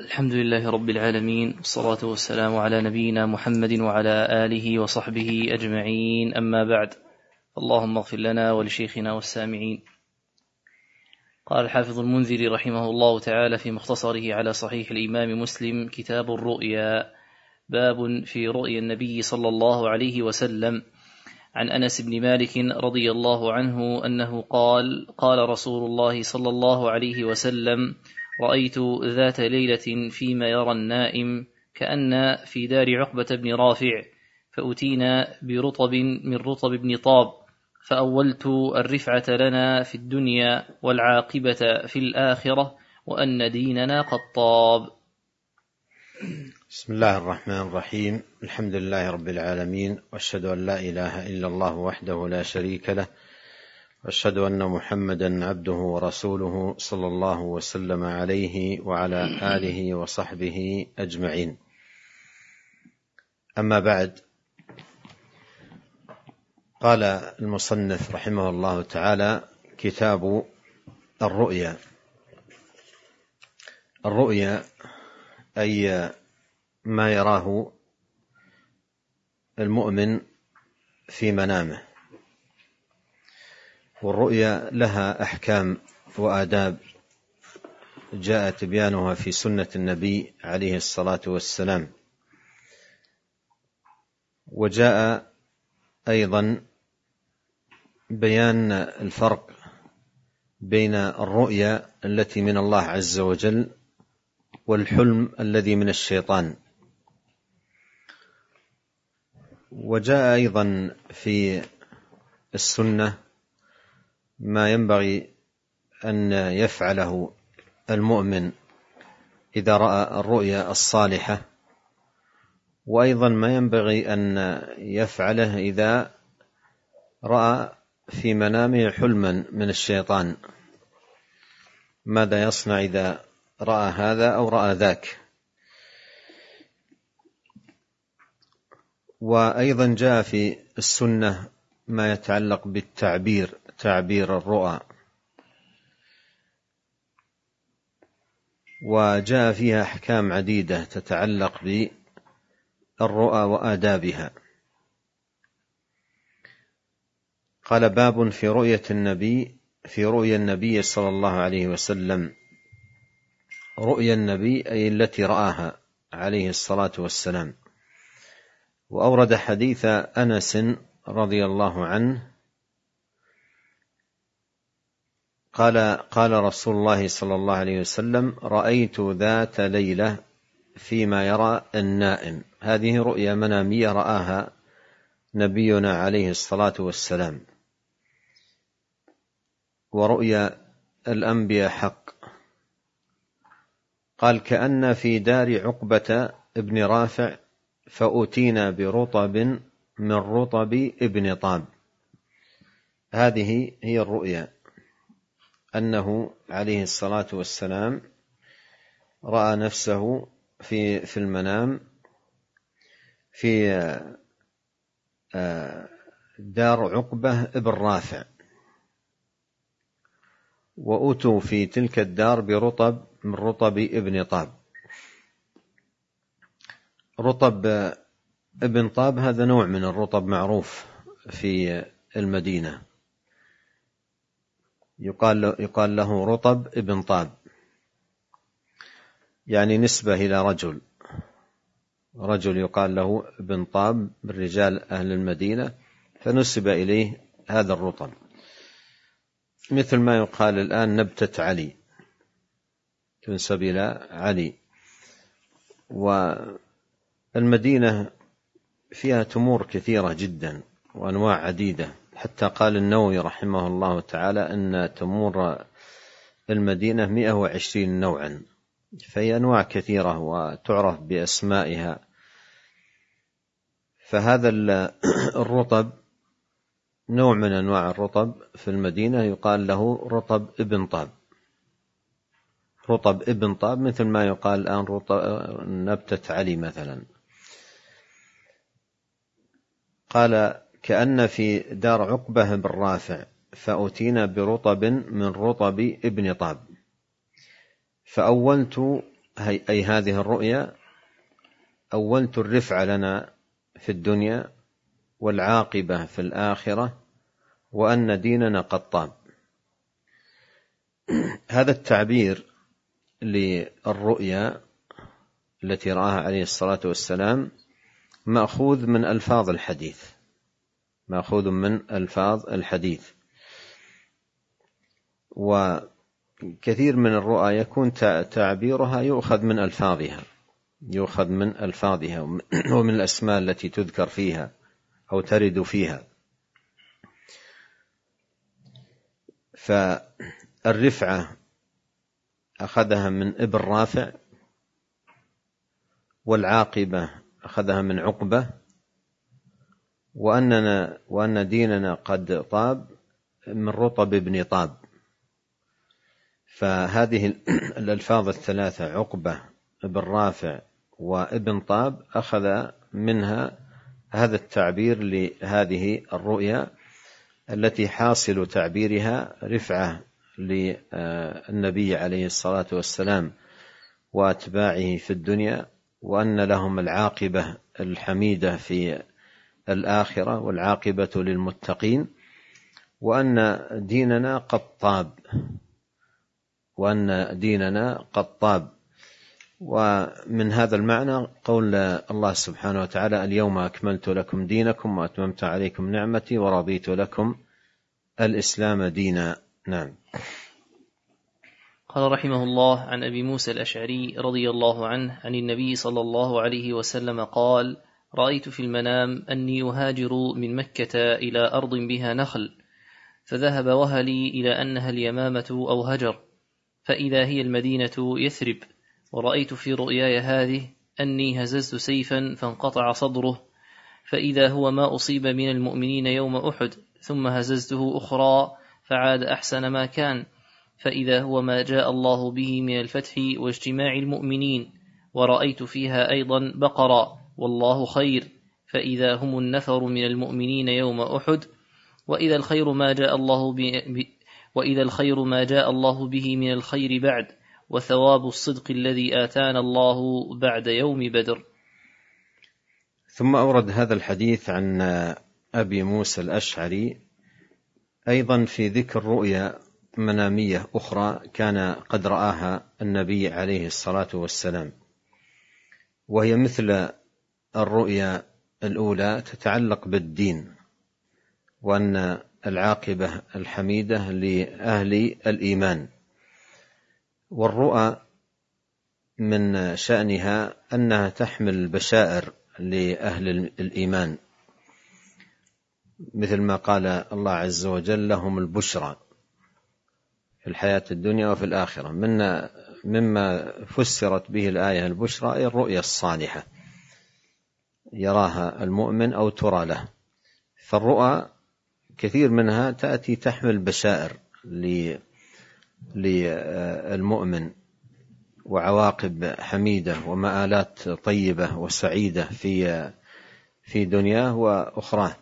الحمد لله رب العالمين، والصلاة والسلام على نبينا محمد وعلى آله وصحبه أجمعين، أما بعد. اللهم اغفر لنا ولشيخنا والسامعين. قال الحافظ المنذري رحمه الله تعالى في مختصره على صحيح الإمام مسلم: كتاب الرؤيا. باب في رؤيا النبي صلى الله عليه وسلم. عن أنس بن مالك رضي الله عنه أنه قال: قال رسول الله صلى الله عليه وسلم: رأيت ذات ليلة فيما يرى النائم كأن في دار عقبة بن رافع، فأتينا برطب من رطب بن طاب، فأولت الرفعة لنا في الدنيا والعاقبة في الآخرة، وأن ديننا قد طاب. بسم الله الرحمن الرحيم. الحمد لله رب العالمين، وأشهد أن لا إله إلا الله وحده لا شريك له، وأشهد أن محمدا عبده ورسوله صلى الله وسلم عليه وعلى آله وصحبه أجمعين. أما بعد، قال المصنف رحمه الله تعالى: كتاب الرؤيا. الرؤيا أي ما يراه المؤمن في منامه، والرؤيا لها أحكام وآداب جاء تبيانها في سنة النبي عليه الصلاة والسلام، وجاء أيضا بيان الفرق بين الرؤيا التي من الله عز وجل والحلم الذي من الشيطان. وجاء أيضا في السنة ما ينبغي أن يفعله المؤمن إذا رأى الرؤيا الصالحة، وأيضا ما ينبغي أن يفعله إذا رأى في منامه حلما من الشيطان، ماذا يصنع إذا رأى هذا أو رأى ذاك. وأيضا جاء في السنة ما يتعلق بالتعبير، تعبير الرؤى، وجاء فيها أحكام عديدة تتعلق بالرؤى وآدابها. قال: باب في رؤيا النبي صلى الله عليه وسلم. رؤيا النبي أي التي رآها عليه الصلاة والسلام. وأورد حديث أنس رضي الله عنه قال رسول الله صلى الله عليه وسلم: رأيت ذات ليلة فيما يرى النائم. هذه رؤيا منامية رآها نبينا عليه الصلاة والسلام، ورؤيا الأنبياء حق. قال: كأن في دار عقبة ابن رافع، فأتينا برطب من رطب ابن طاب. هذه هي الرؤيا، أنه عليه الصلاة والسلام رأى نفسه في المنام في دار عقبة ابن رافع، وأتوا في تلك الدار برطب من رطب ابن طاب. رطب ابن طاب هذا نوع من الرطب معروف في المدينة، يقال له رطب ابن طاب، يعني نسبة إلى رجل يقال له ابن طاب من رجال أهل المدينة، فنسب إليه هذا الرطب، مثل ما يقال الآن نبتة علي، تنسب إلى علي. والمدينة فيها تمور كثيرة جدا وأنواع عديدة، حتى قال النووي رحمه الله تعالى أن تمور المدينة 120 نوعا، فهي أنواع كثيرة وتعرف بأسمائها. فهذا الرطب نوع من أنواع الرطب في المدينة يقال له رطب ابن طاب. رطب ابن طاب مثل ما يقال الآن نبتة علي مثلا. قال: كأن في دار عقبة بن رافع، فأتينا برطب من رطب ابن طاب، فأولت أي هذه الرؤيا أولت الرفع لنا في الدنيا والعاقبة في الآخرة وأن ديننا قد طاب. هذا التعبير للرؤيا التي رآها عليه الصلاة والسلام مأخوذ من ألفاظ الحديث، وكثير من الرؤى يكون تعبيرها يؤخذ من ألفاظها ومن الأسماء التي تذكر فيها أو ترد فيها. فالرفعة أخذها من ابن رافع، والعاقبة أخذها من عقبة، وأن ديننا قد طاب من رطب بن طاب. فهذه الألفاظ الثلاثة عقبة ابن رافع وابن طاب أخذ منها هذا التعبير لهذه الرؤيا التي حاصل تعبيرها رفعة للنبي عليه الصلاة والسلام وأتباعه في الدنيا، وأن لهم العاقبة الحميدة في الآخرة والعاقبة للمتقين، وأن ديننا قد طاب. ومن هذا المعنى قول الله سبحانه وتعالى: اليوم أكملت لكم دينكم وأتممت عليكم نعمتي ورضيت لكم الإسلام دينا. نعم. قال رحمه الله: عن أبي موسى الأشعري رضي الله عنه عن النبي صلى الله عليه وسلم قال: رأيت في المنام أني أهاجر من مكة إلى أرض بها نخل، فذهب وهلي إلى أنها اليمامة أو هجر، فإذا هي المدينة يثرب. ورأيت في رؤياي هذه أني هززت سيفا فانقطع صدره، فإذا هو ما أصيب من المؤمنين يوم أحد، ثم هززته أخرى فعاد أحسن ما كان، فإذا هو ما جاء الله به من الفتح واجتماع المؤمنين. ورأيت فيها أيضا بقرة والله خير، فإذا هم النفر من المؤمنين يوم أحد. وإذا الخير ما جاء الله به من الخير بعد، وثواب الصدق الذي آتانا الله بعد يوم بدر. ثم أورد هذا الحديث عن أبي موسى الأشعري أيضا في ذكر رؤيا منامية أخرى كان قد رآها النبي عليه الصلاة والسلام، وهي مثل الرؤيا الأولى تتعلق بالدين، وأن العاقبة الحميدة لأهل الإيمان. والرؤى من شأنها أنها تحمل بشائر لأهل الإيمان، مثل ما قال الله عز وجل: لهم البشرى في الحياة الدنيا وفي الآخرة. مما فسرت به الآية البشرى أي الرؤيا الصالحة يراها المؤمن أو ترى له. فالرؤى كثير منها تأتي تحمل بشائر للمؤمن وعواقب حميدة ومآلات طيبة وسعيدة في دنياه وأخراه.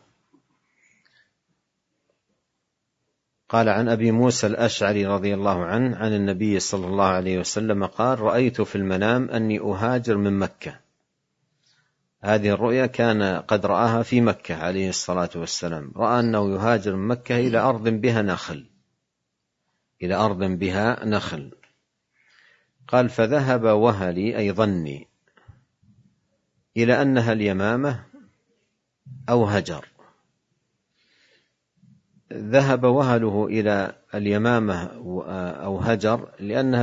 قال: عن أبي موسى الأشعري رضي الله عنه عن النبي صلى الله عليه وسلم قال: رأيت في المنام أني أهاجر من مكة. هذه الرؤيا كان قد رآها في مكة عليه الصلاة والسلام، رأى أنه يهاجر من مكة إلى أرض بها نخل. قال: فذهب وهلي أي ظني إلى أنها اليمامة أو هجر. ذهب وهله إلى اليمامة أو هجر لأنها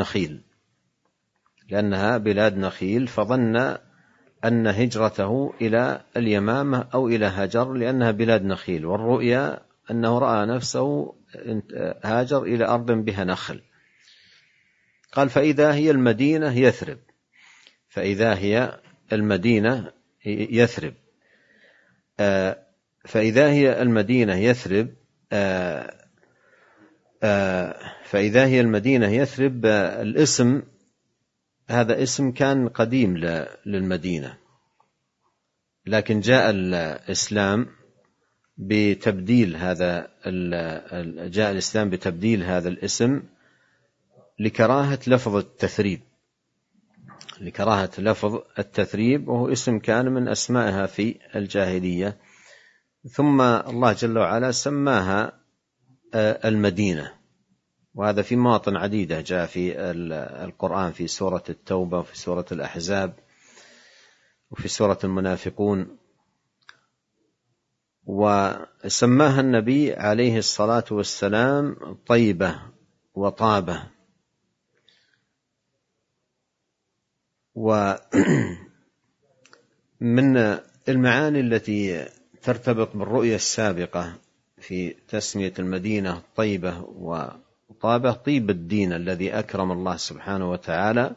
بلاد نخيل، فظن أن هجرته إلى اليمامة أو إلى هجر لأنها بلاد نخيل، والرؤيا أنه رأى نفسه هاجر إلى أرض بها نخل. قال: فإذا هي المدينة يثرب. الاسم هذا اسم كان قديم للمدينة، لكن جاء الإسلام بتبديل هذا الاسم لكراهة لفظ التثريب، لكراهة لفظ التثريب، وهو اسم كان من أسمائها في الجاهلية، ثم الله جل وعلا سماها المدينة. وهذا في مواطن عديدة جاء في القرآن، في سورة التوبة وفي سورة الأحزاب وفي سورة المنافقون. وسماها النبي عليه الصلاة والسلام طيبة وطابة. ومن المعاني التي ترتبط بالرؤية السابقة في تسمية المدينة طيبة وطابة، طيب الدين الذي أكرم الله سبحانه وتعالى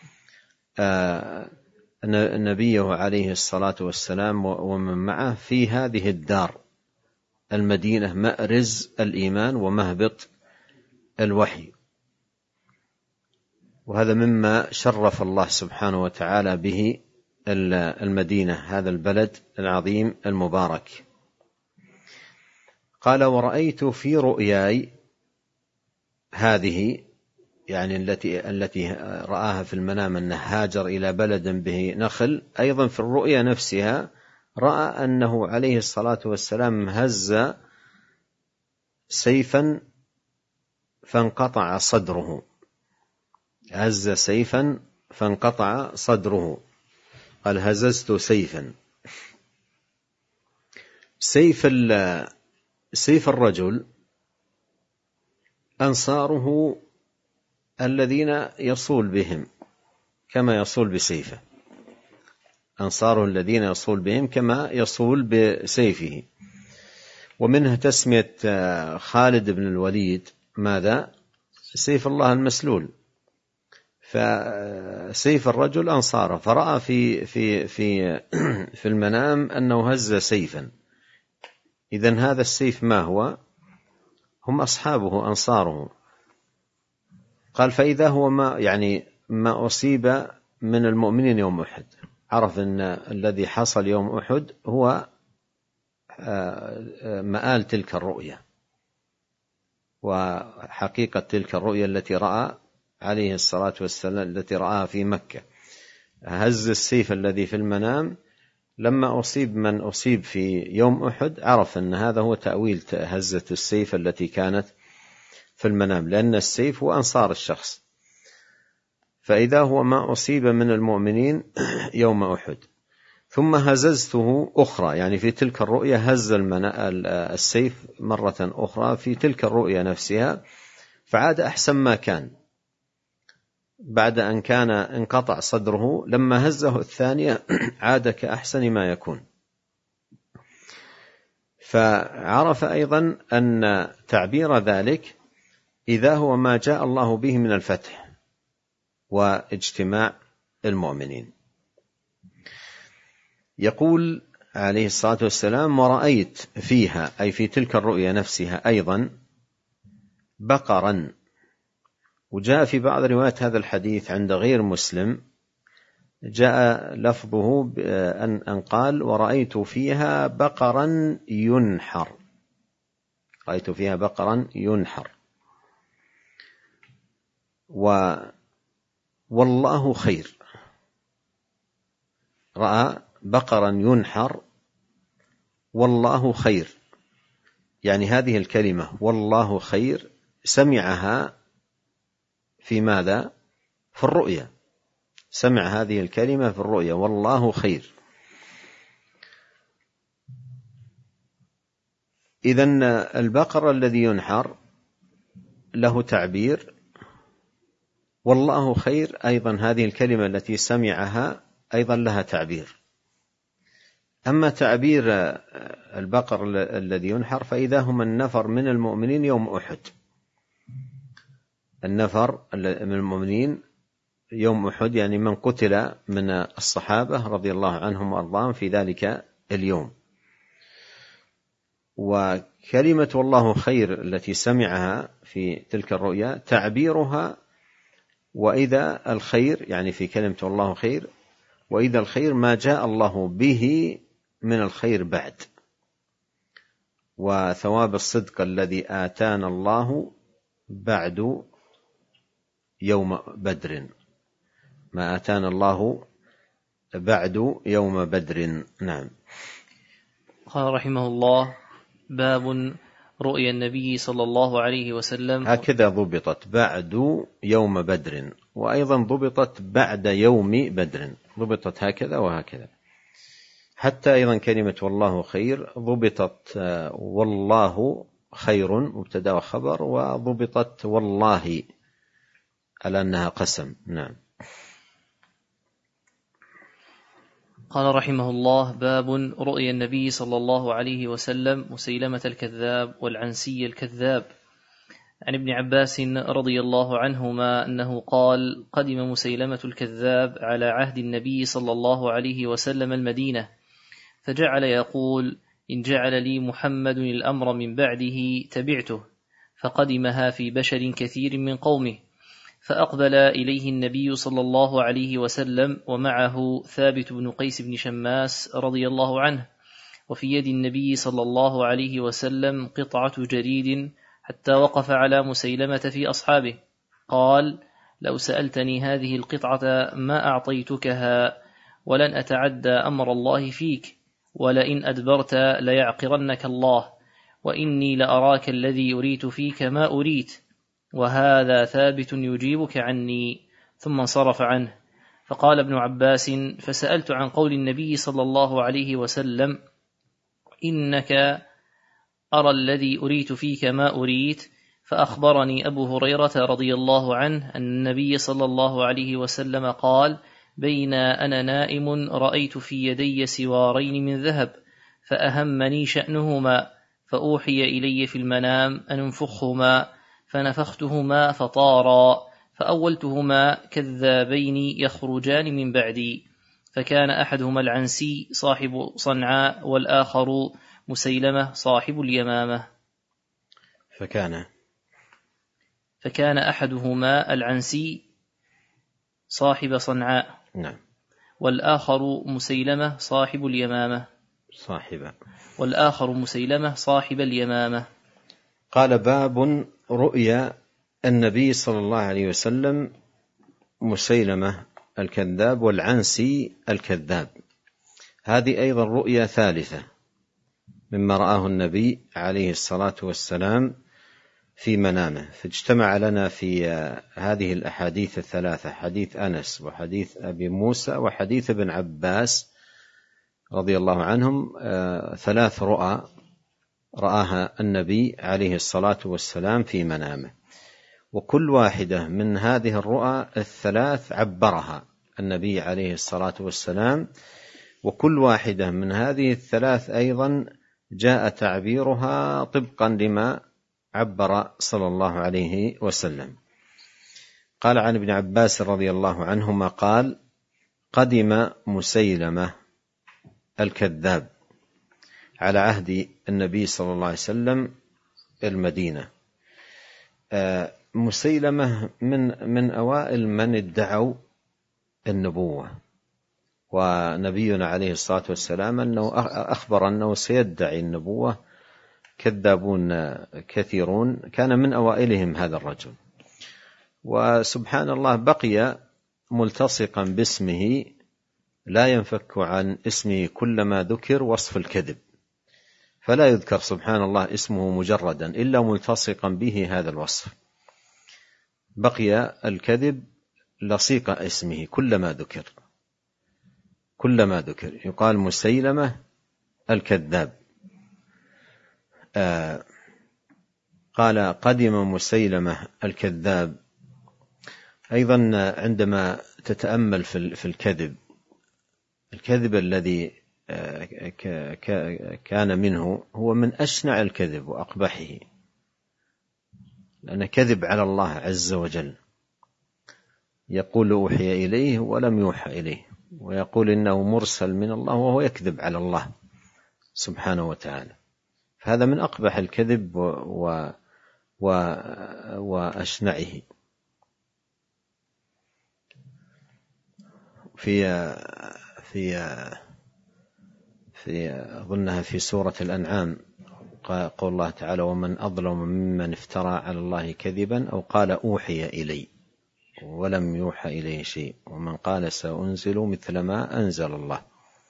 نبيه عليه الصلاة والسلام ومن معه في هذه الدار المدينة، مأرز الإيمان ومهبط الوحي. وهذا مما شرف الله سبحانه وتعالى به المدينة، هذا البلد العظيم المبارك. قال: ورأيت في رؤياي هذه، يعني التي رآها في المنام أنه هاجر إلى بلد به نخل، أيضا في الرؤيا نفسها رأى أنه عليه الصلاة والسلام هز سيفا فانقطع صدره، هز سيفا فانقطع صدره. قال: هززت سيفا. سيف الرجل أنصاره الذين يصول بهم كما يصول بسيفه، أنصاره الذين يصول بهم كما يصول بسيفه. ومنها تسمية خالد بن الوليد ماذا؟ سيف الله المسلول. فسيف الرجل أنصاره، فرأى في المنام أنه هز سيفا. إذن هذا السيف ما هو؟ هم أصحابه أنصاره. قال: فإذا هو ما أصيب من المؤمنين يوم أحد. عرف أن الذي حصل يوم أحد هو مآل تلك الرؤية وحقيقة تلك الرؤية التي رأى عليه الصلاة والسلام، التي رآها في مكة. هز السيف الذي في المنام، لما أصيب من أصيب في يوم أحد عرف أن هذا هو تأويل هزة السيف التي كانت في المنام، لأن السيف هو أنصار الشخص. فإذا هو ما أصيب من المؤمنين يوم أحد. ثم هززته أخرى، يعني في تلك الرؤية هز السيف مرة أخرى في تلك الرؤية نفسها، فعاد أحسن ما كان بعد أن كان انقطع صدره. لما هزه الثانية عاد كأحسن ما يكون. فعرف أيضا أن تعبير ذلك إذا هو ما جاء الله به من الفتح واجتماع المؤمنين. يقول عليه الصلاة والسلام: ورأيت فيها، أي في تلك الرؤيا نفسها أيضا، بقرا. وجاء في بعض روايات هذا الحديث عند غير مسلم جاء لفظه أن قال: ورأيت فيها بقرا ينحر. رأيت فيها بقرا ينحر. والله خير. رأى بقرا ينحر والله خير، يعني هذه الكلمة والله خير سمعها في ماذا؟ في الرؤيا. سمع هذه الكلمة في الرؤيا والله خير. إذن البقر الذي ينحر له تعبير، والله خير أيضا هذه الكلمة التي سمعها أيضا لها تعبير. أما تعبير البقر الذي ينحر فإذا هم النفر من المؤمنين يوم أحد. النفر من المؤمنين يوم أحد، يعني من قتل من الصحابة رضي الله عنهم وأرضاهم في ذلك اليوم. وكلمة والله خير التي سمعها في تلك الرؤيا تعبيرها وإذا الخير، يعني في كلمة والله خير، وإذا الخير ما جاء الله به من الخير بعد، وثواب الصدق الذي آتانا الله بعد يوم بدر. ما أتانا الله بعد يوم بدر. نعم. قال رحمه الله: باب رؤيا النبي صلى الله عليه وسلم. هكذا ضبطت بعد يوم بدر، وأيضا ضبطت بعد يوم بدر، ضبطت هكذا وهكذا. حتى أيضا كلمة والله خير ضبطت والله خير مبتدأ وخبر، وضبطت والله على أنها قسم. نعم. قال رحمه الله: باب رؤيا النبي صلى الله عليه وسلم مسيلمة الكذاب والعنسي الكذاب. عن ابن عباس رضي الله عنهما أنه قال: قدم مسيلمة الكذاب على عهد النبي صلى الله عليه وسلم المدينة، فجعل يقول: إن جعل لي محمد الأمر من بعده تبعته، فقدمها في بشر كثير من قومه، فأقبل إليه النبي صلى الله عليه وسلم ومعه ثابت بن قيس بن شماس رضي الله عنه، وفي يد النبي صلى الله عليه وسلم قطعة جريد، حتى وقف على مسيلمة في أصحابه قال: لو سألتني هذه القطعة ما أعطيتكها، ولن أتعدى أمر الله فيك، ولئن أدبرت ليعقرنك الله، وإني لأراك الذي أريت فيك ما أريت، وهذا ثابت يجيبك عني. ثم انصرف عنه. فقال ابن عباس: فسألت عن قول النبي صلى الله عليه وسلم: إنك أرى الذي أريت فيك ما أريت، فأخبرني أبو هريرة رضي الله عنه أن النبي صلى الله عليه وسلم قال: بين أنا نائم رأيت في يدي سوارين من ذهب، فأهمني شأنهما، فأوحي إلي في المنام أن انفخهما، فنفختهما فطارا، فأولتهما كذابين يخرجان من بعدي، فكان أحدهما العنسي صاحب صنعاء، والآخر مسيلمة صاحب اليمامة. فكان أحدهما العنسي صاحب صنعاء، نعم، والآخر مسيلمة صاحب اليمامة. والآخر مسيلمة صاحب اليمامة. قال: باب رؤيا النبي صلى الله عليه وسلم مسيلمة الكذاب والعنسي الكذاب. هذه أيضا رؤيا ثالثة مما رآه النبي عليه الصلاة والسلام في منامه. فاجتمع لنا في هذه الأحاديث الثلاثة، حديث أنس وحديث أبي موسى وحديث ابن عباس رضي الله عنهم، 3 رؤى رآها النبي عليه الصلاة والسلام في منامه، وكل واحدة من هذه الرؤى الثلاث عبرها النبي عليه الصلاة والسلام، وكل واحدة من هذه الثلاث أيضا جاء تعبيرها طبقا لما عبر صلى الله عليه وسلم. قال عن ابن عباس رضي الله عنهما قال: قدم مسيلمة الكذاب على عهد النبي صلى الله عليه وسلم المدينة. مسيلمة من أوائل من ادعوا النبوة، ونبينا عليه الصلاة والسلام أنه أخبر أنه سيدعي النبوة كذابون كثيرون، كان من أوائلهم هذا الرجل. وسبحان الله بقي ملتصقا باسمه، لا ينفك عن اسمه كلما ذكر وصف الكذب، فلا يذكر سبحان الله اسمه مجردا إلا ملتصقا به هذا الوصف. بقي الكذب لصيق اسمه كلما ذكر يقال مسيلمة الكذاب. قال: قدم مسيلمة الكذاب. أيضا عندما تتأمل في الكذب الذي كان منه هو من أشنع الكذب وأقبحه، لأنه كذب على الله عز وجل، يقول أوحي إليه ولم يوحى إليه، ويقول إنه مرسل من الله وهو يكذب على الله سبحانه وتعالى. فهذا من أقبح الكذب وأشنعه. في أظنها في سورة الأنعام قول الله تعالى: ومن أظلم ممن افترى على الله كذبا أو قال أوحي إلي، ولم يوحى إليه شيء، ومن قال سأنزل مثل ما أنزل الله،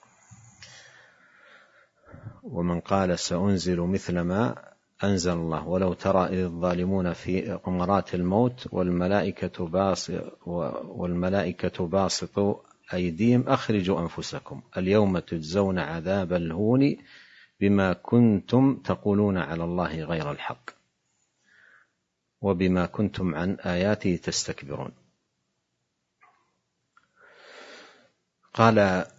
ومن قال سأنزل مثل ما أنزل الله، ولو ترى إذ الظالمون في غمرات الموت والملائكة باسطوا أيديهم أخرجوا أنفسكم اليوم تجزون عذاب الهون بما كنتم تقولون على الله غير الحق وبما كنتم عن آياته تستكبرون. قال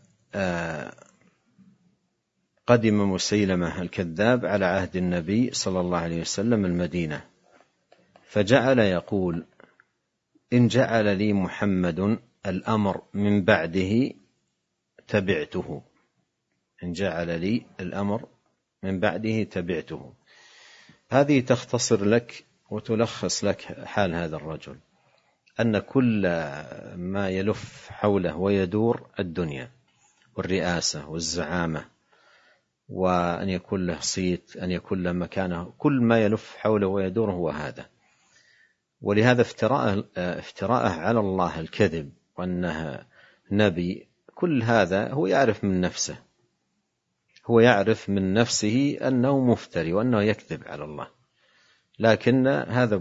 قدم مسيلمة الكذاب على عهد النبي صلى الله عليه وسلم المدينة، فجعل يقول: إن جعل لي محمد الأمر من بعده تبعته، إن جعل لي الأمر من بعده تبعته. هذه تختصر لك وتلخص لك حال هذا الرجل، أن كل ما يلف حوله ويدور الدنيا والرئاسة والزعامة، وأن يكون له صيت، أن يكون له مكانه، كل ما يلف حوله ويدور هو هذا. ولهذا افتراءه على الله الكذب وأنه نبي، كل هذا هو يعرف من نفسه، هو يعرف من نفسه أنه مفتري وأنه يكذب على الله، لكن هذا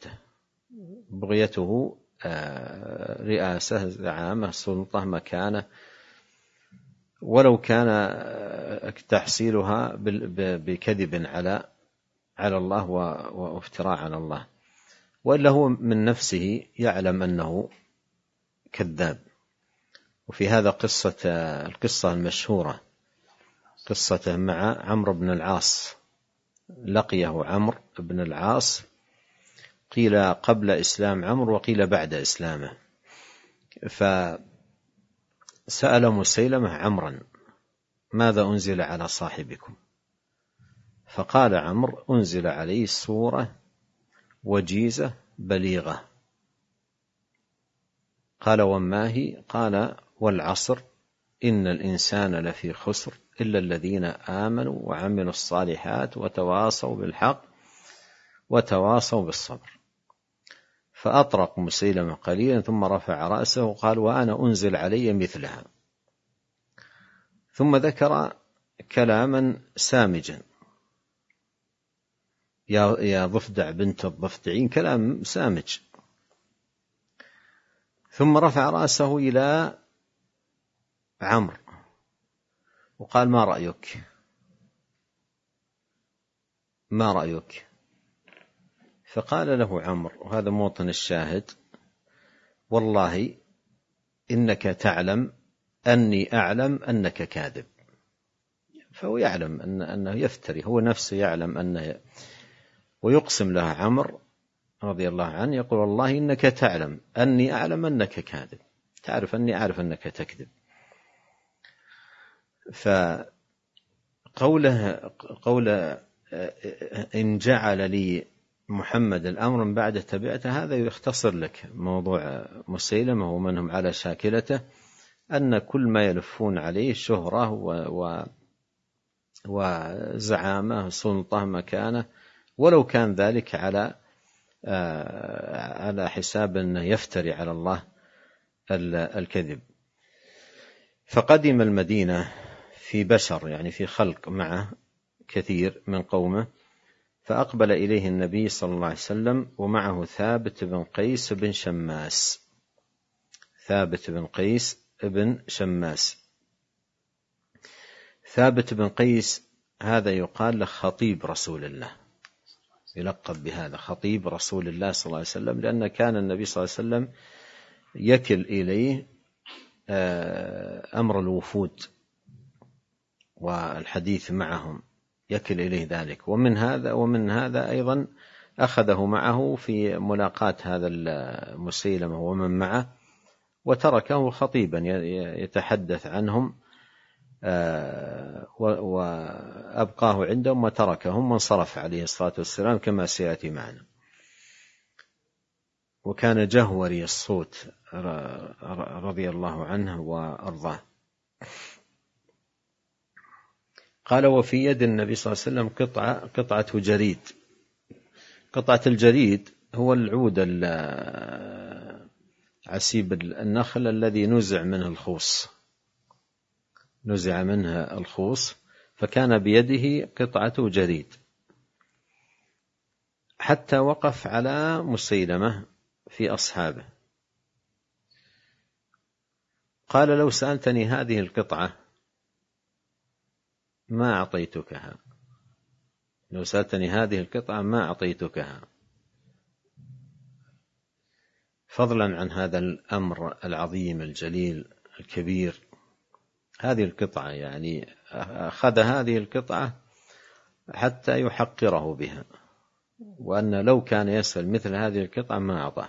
بغيته رئاسة، زعامة، سلطة، مكانة، ولو كان تحصيلها بكذب على الله وافتراء على الله، وإلا هو من نفسه يعلم أنه كذاب. وفي هذا القصة المشهورة، قصته مع عمرو بن العاص. لقيه عمرو بن العاص، قيل قبل إسلام عمرو وقيل بعد إسلامه، فسأل مسيلمة عمرا: ماذا أنزل على صاحبكم؟ فقال عمرو: أنزل عليه سورة وجيزة بليغة. قال: وما هي؟ قال: والعصر إن الإنسان لفي خسر إلا الذين آمنوا وعملوا الصالحات وتواصوا بالحق وتواصوا بالصبر. فأطرق مسيلمة قليلا ثم رفع رأسه وقال: وأنا أنزل علي مثلها. ثم ذكر كلاما سامجا: يا ضفدع بنت الضفدعين، كلام سامج. ثم رفع رأسه إلى عمرو وقال: ما رأيك؟ ما رأيك؟ فقال له عمرو، وهذا موطن الشاهد: والله إنك تعلم أني أعلم أنك كاذب. فهو يعلم أنه يفتري، هو نفسه يعلم أنه، ويقسم له عمرو رضي الله عنه، يقول: والله إنك تعلم أني أعلم أنك كاذب، تعرف أني أعرف أنك تكذب. قوله إن جعل لي محمد الأمر من بعد تبعته، هذا يختصر لك موضوع مسيلمة ومنهم على شاكلته، أن كل ما يلفون عليه شهرة وزعامة، سلطة، مكانة، ولو كان ذلك على حساب أنه يفتري على الله الكذب. فقدم المدينة في بشر، يعني في خلق معه كثير من قومه، فأقبل إليه النبي صلى الله عليه وسلم ومعه ثابت بن قيس بن شماس. ثابت بن قيس بن شماس. ثابت بن قيس هذا يقال له خطيب رسول الله، يلقب بهذا خطيب رسول الله صلى الله عليه وسلم، لأن كان النبي صلى الله عليه وسلم يكل إليه أمر الوفود والحديث معهم، يكل إليه ذلك. ومن هذا أيضا أخذه معه في ملاقاة هذا المسيلمة ومن معه، وتركه خطيبا يتحدث عنهم، وأبقاه عندهم وتركهم وانصرف عليه الصلاة والسلام كما سيأتي معنا. وكان جهوري الصوت رضي الله عنه وأرضاه. قال: وفي يد النبي صلى الله عليه وسلم قطعة جريد. قطعة الجريد هو العود عسيب النخل الذي نزع منه الخوص، نزع منه الخوص، فكان بيده قطعة جريد، حتى وقف على مسيلمة في أصحابه قال: لو سألتني هذه القطعة ما أعطيتكها، لو سألتني هذه القطعة ما أعطيتكها. فضلا عن هذا الأمر العظيم الجليل الكبير، هذه القطعة يعني أخذ هذه القطعة حتى يحقره بها، وأن لو كان يسأل مثل هذه القطعة ما أعطاه.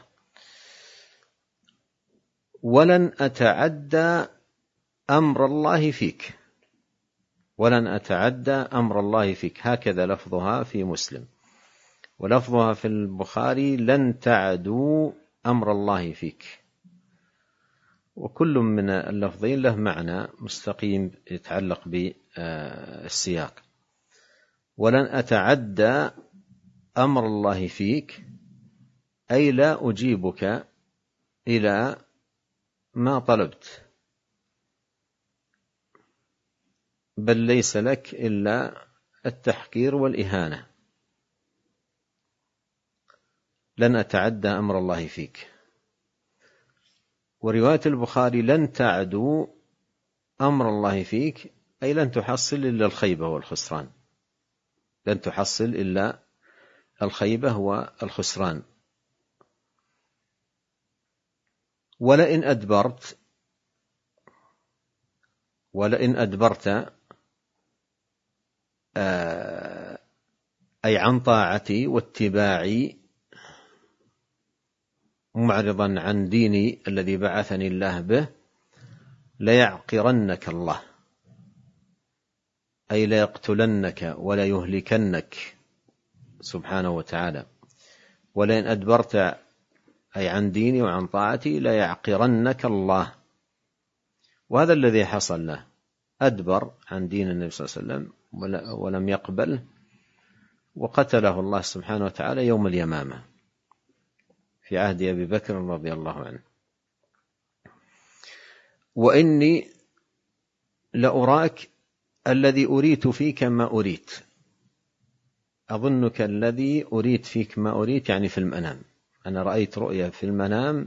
ولن أتعدى أمر الله فيك، ولن أتعدى أمر الله فيك، هكذا لفظها في مسلم، ولفظها في البخاري: لن تعدوا أمر الله فيك. وكل من اللفظين له معنى مستقيم يتعلق بالسياق. ولن أتعدى أمر الله فيك أي لا أجيبك إلى ما طلبت، بل ليس لك إلا التحقير والإهانة. لن أتعدى أمر الله فيك. ورواية البخاري: لن تعدوا أمر الله فيك أي لن تحصل إلا الخيبة والخسران، لن تحصل إلا الخيبة والخسران. ولئن أدبرت، ولئن أدبرت أي عن طاعتي واتباعي، معرضا عن ديني الذي بعثني الله به، ليعقرنك الله أي ليقتلنك ولا يهلكنك سبحانه وتعالى. ولئن أدبرت أي عن ديني وعن طاعتي ليعقرنك الله. وهذا الذي حصل له، أدبر عن دين النبي صلى الله عليه وسلم ولم يقبله، وقتله الله سبحانه وتعالى يوم اليمامة في عهد أبي بكر رضي الله عنه. وإني لأراك الذي أريت فيك ما أريت، أظنك الذي أريت فيك ما أريت يعني في المنام، أنا رأيت رؤيا في المنام،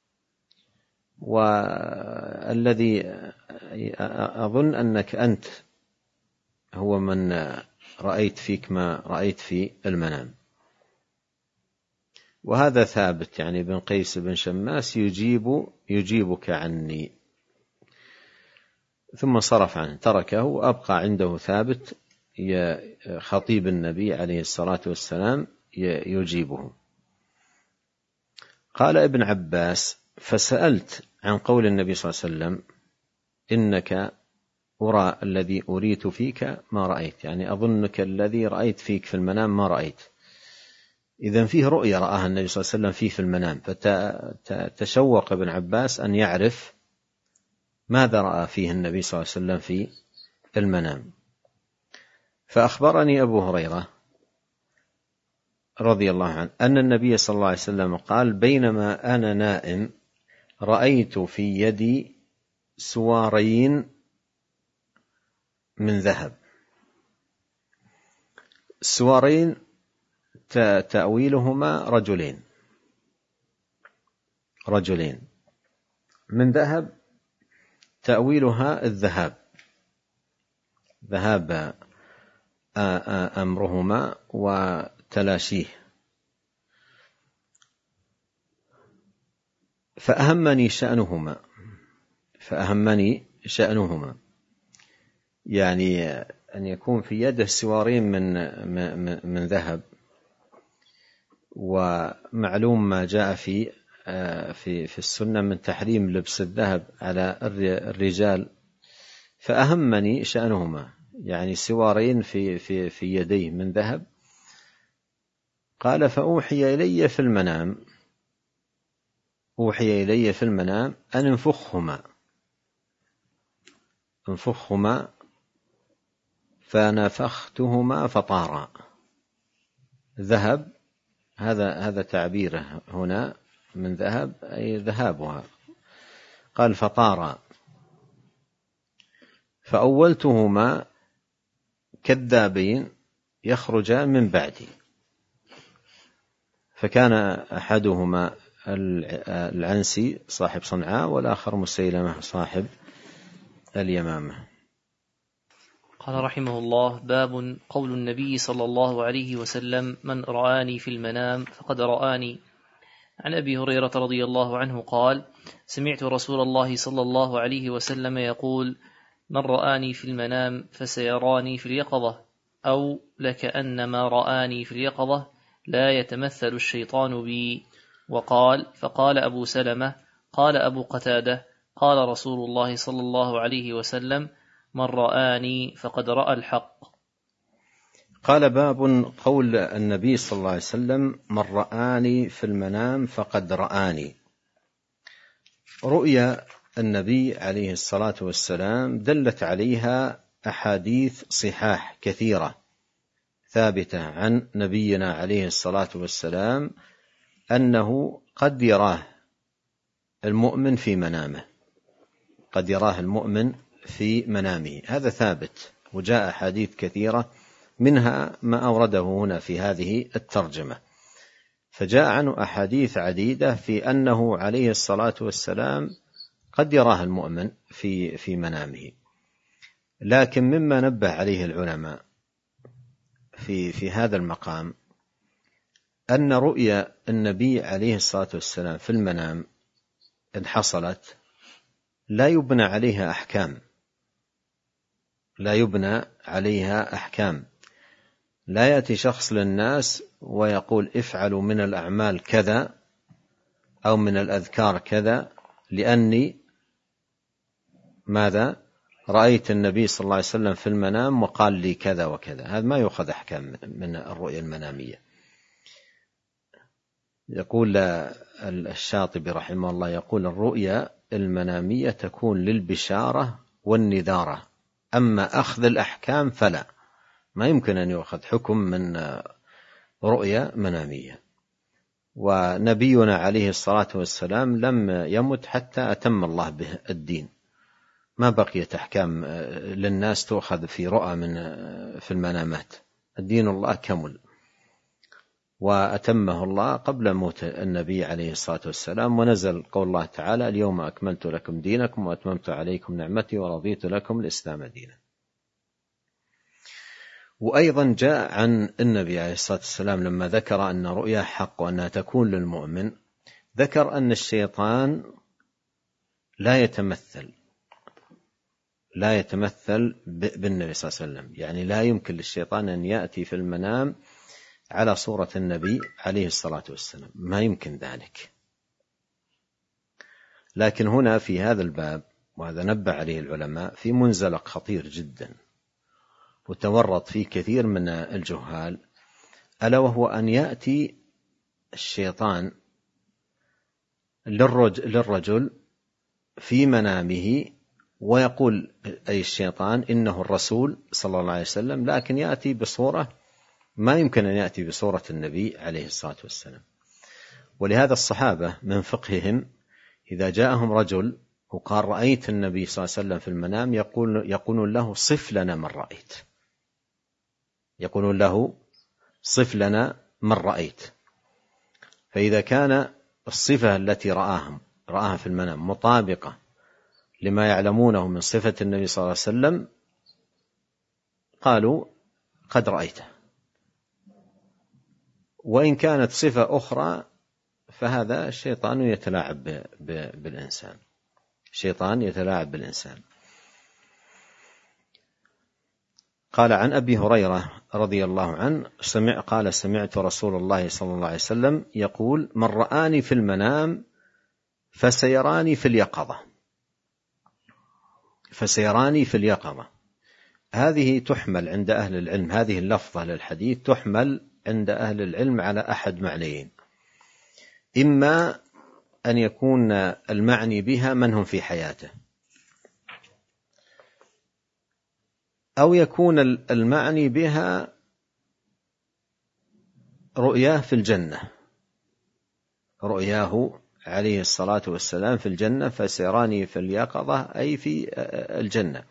والذي أظن أنك أنت هو من رأيت فيك ما رأيت في المنام. وهذا ثابت، يعني بن قيس بن شماس يجيبك عني. ثم صرف عنه تركه، وأبقى عنده ثابت خطيب النبي عليه الصلاة والسلام يجيبه. قال ابن عباس: فسألت عن قول النبي صلى الله عليه وسلم: إنك أرى الذي أريت فيك ما رأيت، يعني أظنك الذي رأيت فيك في المنام ما رأيت. إذن فيه رؤيا رآها النبي صلى الله عليه وسلم فيه في المنام، فتشوق ابن عباس أن يعرف ماذا رأى فيه النبي صلى الله عليه وسلم في المنام. فأخبرني أبو هريرة رضي الله عنه أن النبي صلى الله عليه وسلم قال: بينما أنا نائم رأيت في يدي سوارين من ذهب. السوارين تأويلهما رجلين، من ذهب تأويلها الذهاب، ذهاب أمرهما وتلاشيه. فأهمني شأنهما، يعني أن يكون في يده سوارين من ذهب. ومعلوم ما جاء في السنة من تحريم لبس الذهب على الرجال. فأهمني شأنهما، يعني سوارين في يديه من ذهب. قال: فأوحي إلي في المنام أن انفخهما، فنفختهما فطارا. ذهب هذا تعبيره هنا، من ذهب أي ذهابها. قال فطارا، فأولتهما كذابين يخرجان من بعدي، فكان أحدهما العنسي صاحب صنعاء، والآخر مسيلمة صاحب اليمامة. قال رحمه الله: باب قول النبي صلى الله عليه وسلم: من رآني في المنام فقد رآني. عن أبي هريرة رضي الله عنه قال: سمعت رسول الله صلى الله عليه وسلم يقول: من رآني في المنام فسيراني في اليقظة، أو لكأنما رآني في اليقظة، لا يتمثل الشيطان بي. وقال: فقال أبو سلمة: قال أبو قتادة: قال رسول الله صلى الله عليه وسلم: من رآني فقد رأى الحق. قال: باب قول النبي صلى الله عليه وسلم: من رآني في المنام فقد رآني. رؤيا النبي عليه الصلاة والسلام دلت عليها أحاديث صحاح كثيرة ثابتة عن نبينا عليه الصلاة والسلام أنه قد يراه المؤمن في منامه، قد يراه المؤمن في منامه، هذا ثابت، وجاء أحاديث كثيرة منها ما أورده هنا في هذه الترجمة. فجاء عنه أحاديث عديدة في أنه عليه الصلاة والسلام قد يراه المؤمن في منامه. لكن مما نبه عليه العلماء في هذا المقام أن رؤيا النبي عليه الصلاة والسلام في المنام إن حصلت لا يبنى عليها أحكام، لا يبنى عليها أحكام. لا يأتي شخص للناس ويقول: افعلوا من الأعمال كذا أو من الأذكار كذا لأني ماذا رأيت النبي صلى الله عليه وسلم في المنام وقال لي كذا وكذا. هذا ما يؤخذ أحكام من الرؤيا المنامية. يقول الشاطبي رحمه الله، يقول: الرؤيا المنامية تكون للبشارة والنذارة، أما أخذ الأحكام فلا، ما يمكن أن يؤخذ حكم من رؤيا منامية. ونبينا عليه الصلاة والسلام لم يمت حتى أتم الله به الدين، ما بقيت أحكام للناس تؤخذ في رؤى في المنامات. الدين الله كمل وأتمه الله قبل موت النبي عليه الصلاة والسلام، ونزل قول الله تعالى: اليوم أكملت لكم دينكم وأتممت عليكم نعمتي ورضيت لكم الإسلام دينا. وأيضا جاء عن النبي عليه الصلاة والسلام لما ذكر أن رؤيا حق وأنها تكون للمؤمن، ذكر أن الشيطان لا يتمثل بالنبي صلى الله عليه وسلم، يعني لا يمكن للشيطان أن يأتي في المنام على صورة النبي عليه الصلاة والسلام، ما يمكن ذلك. لكن هنا في هذا الباب، وهذا نبه عليه العلماء، في منزلق خطير جدا وتورط فيه كثير من الجهال، ألا وهو أن يأتي الشيطان للرجل في منامه ويقول أي الشيطان إنه الرسول صلى الله عليه وسلم، لكن يأتي بصورة ما يمكن أن يأتي بصورة النبي عليه الصلاة والسلام. ولهذا الصحابة من فقههم إذا جاءهم رجل وقال: رأيت النبي صلى الله عليه وسلم في المنام، يقولون له: صف لنا من رأيت، يقولون له: صف لنا من رأيت. فإذا كان الصفة التي رآها في المنام مطابقة لما يعلمونه من صفة النبي صلى الله عليه وسلم، قالوا: قد رأيته. وإن كانت صفة أخرى فهذا الشيطان يتلاعب بالإنسان، الشيطان يتلاعب بالإنسان. قال عن أبي هريرة رضي الله عنه قال: سمعت رسول الله صلى الله عليه وسلم يقول: من رآني في المنام فسيراني في اليقظة. فسيراني في اليقظة هذه تحمل عند أهل العلم، هذه اللفظة للحديث تحمل عند أهل العلم على أحد معنيين: إما أن يكون المعني بها من هم في حياته، أو يكون المعني بها رؤياه في الجنة، رؤياه عليه الصلاة والسلام في الجنة فسيراني في اليقظة أي في الجنة.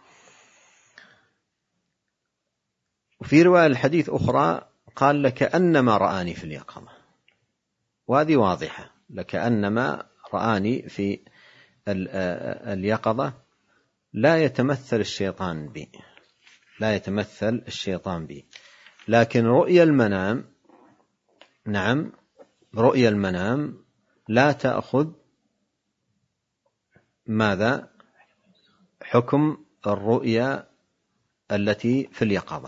وفي رواية الحديث أخرى قال لكأنما رآني في اليقظة، وهذه واضحة، لكأنما رآني في اليقظة. لا يتمثل الشيطان بي، لا يتمثل الشيطان بي، لكن رؤيا المنام، نعم، رؤيا المنام لا تأخذ ماذا؟ حكم الرؤيا التي في اليقظة.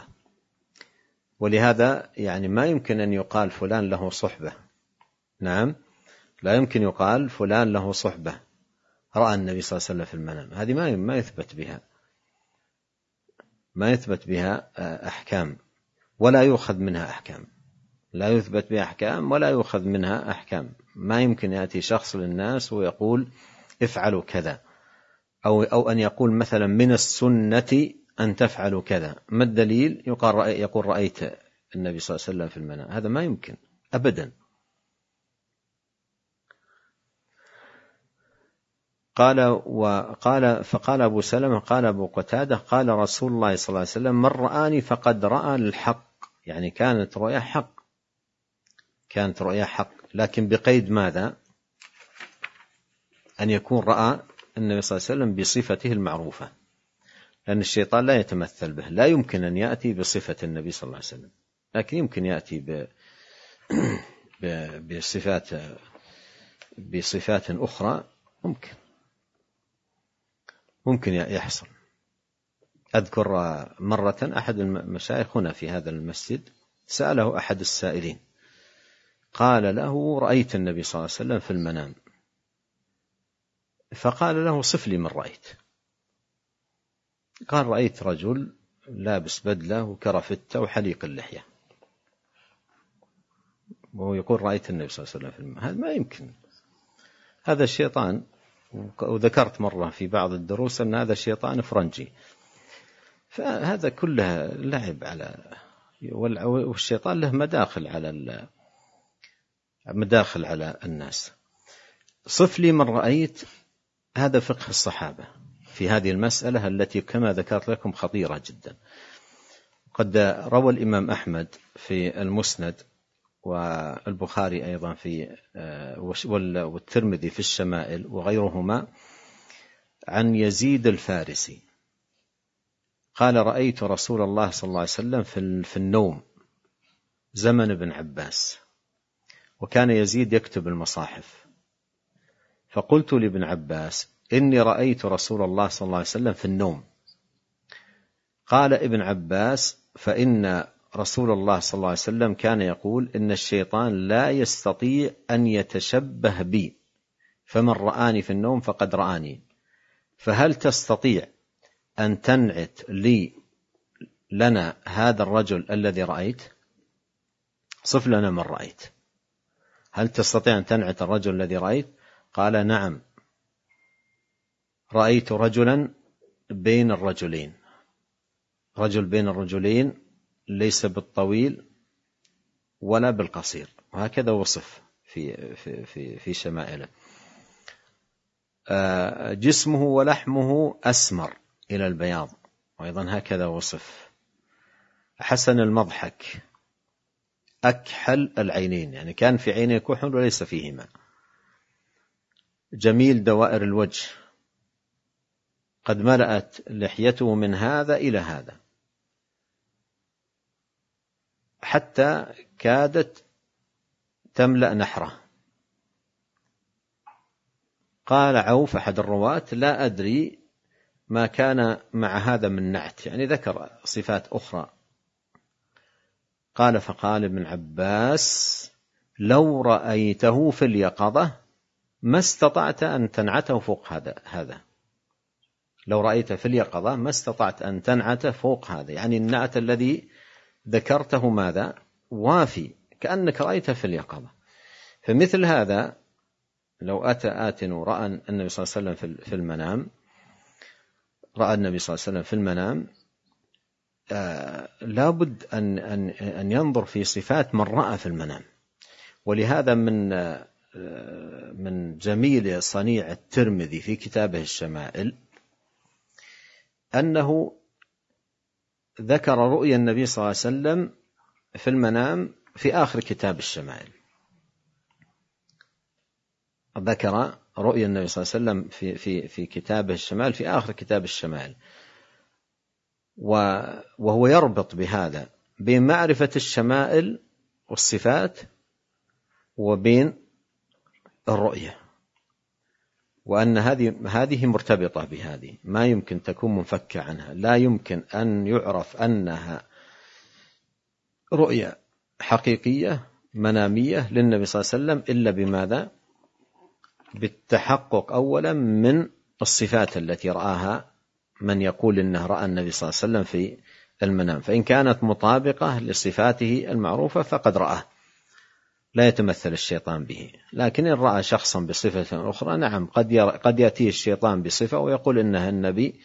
ولهذا يعني ما يمكن أن يقال فلان له صحبة، نعم، لا يمكن يقال فلان له صحبة رأى النبي صلى الله عليه وسلم في المنام، هذه ما يثبت بها، ما يثبت بها أحكام، ولا يؤخذ منها أحكام، لا يثبت بها أحكام ولا يؤخذ منها أحكام. ما يمكن يأتي شخص للناس ويقول افعلوا كذا، أو أن يقول مثلا من السنة أن تفعلوا كذا، ما الدليل؟ يقول رأيت النبي صلى الله عليه وسلم في المنام، هذا ما يمكن أبدا. فقال أبو سلمة قال أبو قتادة قال رسول الله صلى الله عليه وسلم من رآني فقد رأى الحق، يعني كانت رؤيا حق، كانت رؤيا حق، لكن بقيد ماذا؟ أن يكون رأى النبي صلى الله عليه وسلم بصفته المعروفة، لأن الشيطان لا يتمثل به، لا يمكن أن يأتي بصفة النبي صلى الله عليه وسلم، لكن يمكن يأتي بصفات أخرى، ممكن يحصل. أذكر مرة أحد المشايخ هنا في هذا المسجد سأله أحد السائلين قال له رأيت النبي صلى الله عليه وسلم في المنام، فقال له صف لي من رأيت. قال رأيت رجل لابس بدلة وكرفتة وحليق اللحية، وهو يقول رأيت النبي صلى الله عليه وسلم في المنام. هذا ما يمكن، هذا الشيطان. وذكرت مرة في بعض الدروس أن هذا الشيطان فرنجي، فهذا كله لعب والشيطان له مداخل على الناس. صف لي من رأيت، هذا فقه الصحابة في هذه المسألة التي كما ذكرت لكم خطيرة جدا. قد روى الإمام أحمد في المسند، والبخاري أيضا والترمذي في الشمائل وغيرهما عن يزيد الفارسي قال رأيت رسول الله صلى الله عليه وسلم في النوم زمن ابن عباس، وكان يزيد يكتب المصاحف، فقلت لابن عباس إني رأيت رسول الله صلى الله عليه وسلم في النوم. قال ابن عباس فإن رسول الله صلى الله عليه وسلم كان يقول إن الشيطان لا يستطيع أن يتشبه بي، فمن رآني في النوم فقد رآني، فهل تستطيع أن تنعت لنا هذا الرجل الذي رأيت؟ صف لنا من رأيت، هل تستطيع أن تنعت الرجل الذي رأيت؟ قال نعم، رأيت رجلا بين الرجلين، رجل بين الرجلين ليس بالطويل ولا بالقصير، وهكذا وصف في شمائله. جسمه ولحمه أسمر إلى البياض، وأيضا هكذا وصف. حسن المضحك، أكحل العينين، يعني كان في عينيه كحل وليس فيهما. جميل دوائر الوجه، قد ملأت لحيته من هذا إلى هذا حتى كادت تملأ نحره. قال عوف أحد الرواة لا أدري ما كان مع هذا من نعت، يعني ذكر صفات أخرى. قال فقال ابن عباس لو رأيته في اليقظة ما استطعت أن تنعته فوق هذا، لو رأيته في اليقظة ما استطعت أن تنعته فوق هذا، يعني النعت الذي ذكرته ماذا؟ وافي، كأنك رأيته في اليقظة. فمثل هذا لو أتى آت ورأى النبي صلى الله عليه وسلم في المنام، رأى النبي صلى الله عليه وسلم في المنام، لابد أن ينظر في صفات من رأى في المنام. ولهذا من من جميل صنيع الترمذي في كتابه الشمائل أنه ذكر رؤيا النبي صلى الله عليه وسلم في المنام في آخر كتاب الشمائل. ذكر رؤيا النبي صلى الله عليه وسلم في كتابه الشمائل في آخر كتاب الشمائل، وهو يربط بهذا بين معرفة الشمائل والصفات وبين الرؤية، وأن هذه مرتبطة بهذه، ما يمكن تكون منفكة عنها، لا يمكن أن يعرف أنها رؤية حقيقية منامية للنبي صلى الله عليه وسلم إلا بماذا؟ بالتحقق أولا من الصفات التي رآها من يقول إنه رأى النبي صلى الله عليه وسلم في المنام، فإن كانت مطابقة لصفاته المعروفة فقد رآه، لا يتمثل الشيطان به. لكن إن رأى شخصا بصفة أخرى نعم قد يأتيه الشيطان بصفة ويقول إنها النبي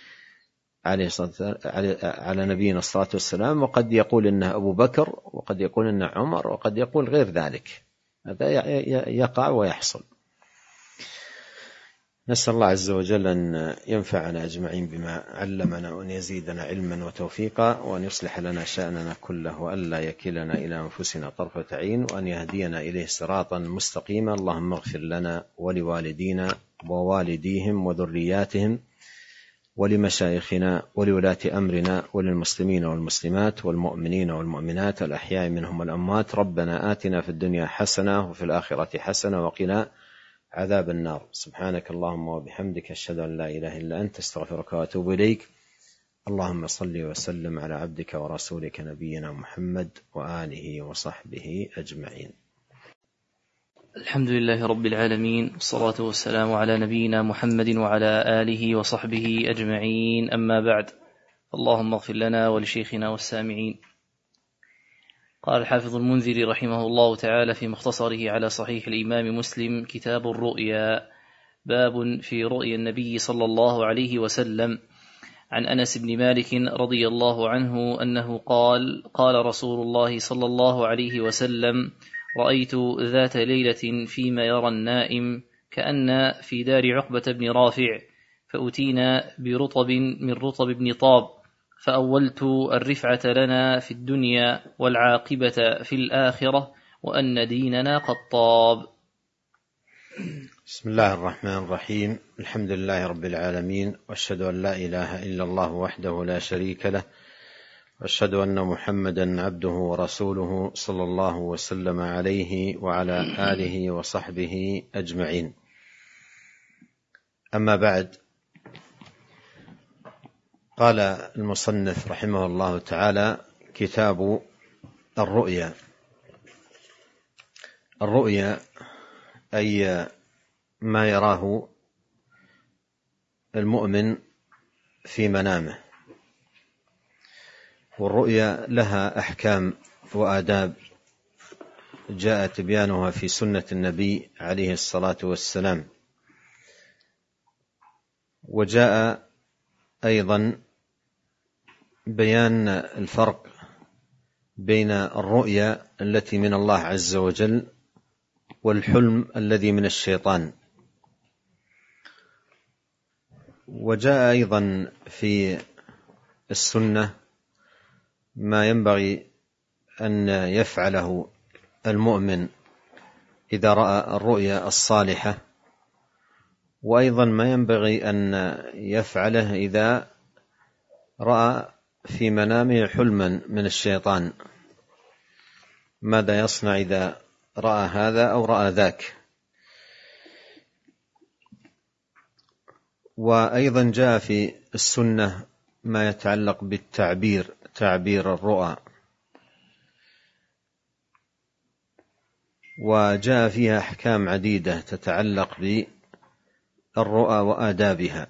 على نبينا الصلاة والسلام، وقد يقول إنه أبو بكر، وقد يقول إنه عمر، وقد يقول غير ذلك. هذا يقع ويحصل. نسأل الله عز وجل أن ينفعنا أجمعين بما علمنا، وأن يزيدنا علما وتوفيقا، وأن يصلح لنا شأننا كله، وأن لا يكلنا إلى أنفسنا طرفة عين، وأن يهدينا إليه صراطا مستقيما. اللهم اغفر لنا ولوالدينا ووالديهم وذرياتهم ولمشايخنا ولولاة أمرنا وللمسلمين والمسلمات والمؤمنين والمؤمنات الأحياء منهم والأموات. ربنا آتنا في الدنيا حسنة وفي الآخرة حسنة وقنا عذاب النار. سبحانك اللهم وبحمدك، أشهد أن لا إله إلا أنت، استغفرك وأتوب إليك. اللهم صل وسلم على عبدك ورسولك نبينا محمد وآله وصحبه أجمعين. الحمد لله رب العالمين، والصلاة والسلام على نبينا محمد وعلى آله وصحبه أجمعين، أما بعد. اللهم اغفر لنا ولشيخنا والسامعين. قال الحافظ المنذري رحمه الله تعالى في مختصره على صحيح الإمام مسلم: كتاب الرؤيا. باب في رؤيا النبي صلى الله عليه وسلم. عن أنس بن مالك رضي الله عنه أنه قال: قال رسول الله صلى الله عليه وسلم: رأيت ذات ليلة فيما يرى النائم كأن في دار عقبة بن رافع، فأتينا برطب من رطب بن طاب، فأولت الرفعة لنا في الدنيا والعاقبة في الآخرة، وأن ديننا قد طاب. بسم الله الرحمن الرحيم. الحمد لله رب العالمين، وأشهد أن لا إله إلا الله وحده لا شريك له، وأشهد أن محمدا عبده ورسوله صلى الله وسلم عليه وعلى آله وصحبه أجمعين. أما بعد، قال المصنف رحمه الله تعالى: كتاب الرؤيا. الرؤيا أي ما يراه المؤمن في منامه، والرؤيا لها أحكام وآداب جاء تبيانها في سنة النبي عليه الصلاة والسلام، وجاء أيضا بيان الفرق بين الرؤيا التي من الله عز وجل والحلم الذي من الشيطان. وجاء أيضا في السنة ما ينبغي أن يفعله المؤمن إذا رأى الرؤيا الصالحة، وأيضا ما ينبغي أن يفعله إذا رأى في منامه حلما من الشيطان، ماذا يصنع إذا رأى هذا أو رأى ذاك. وأيضا جاء في السنة ما يتعلق بالتعبير، تعبير الرؤى، وجاء فيها أحكام عديدة تتعلق بالرؤى وآدابها.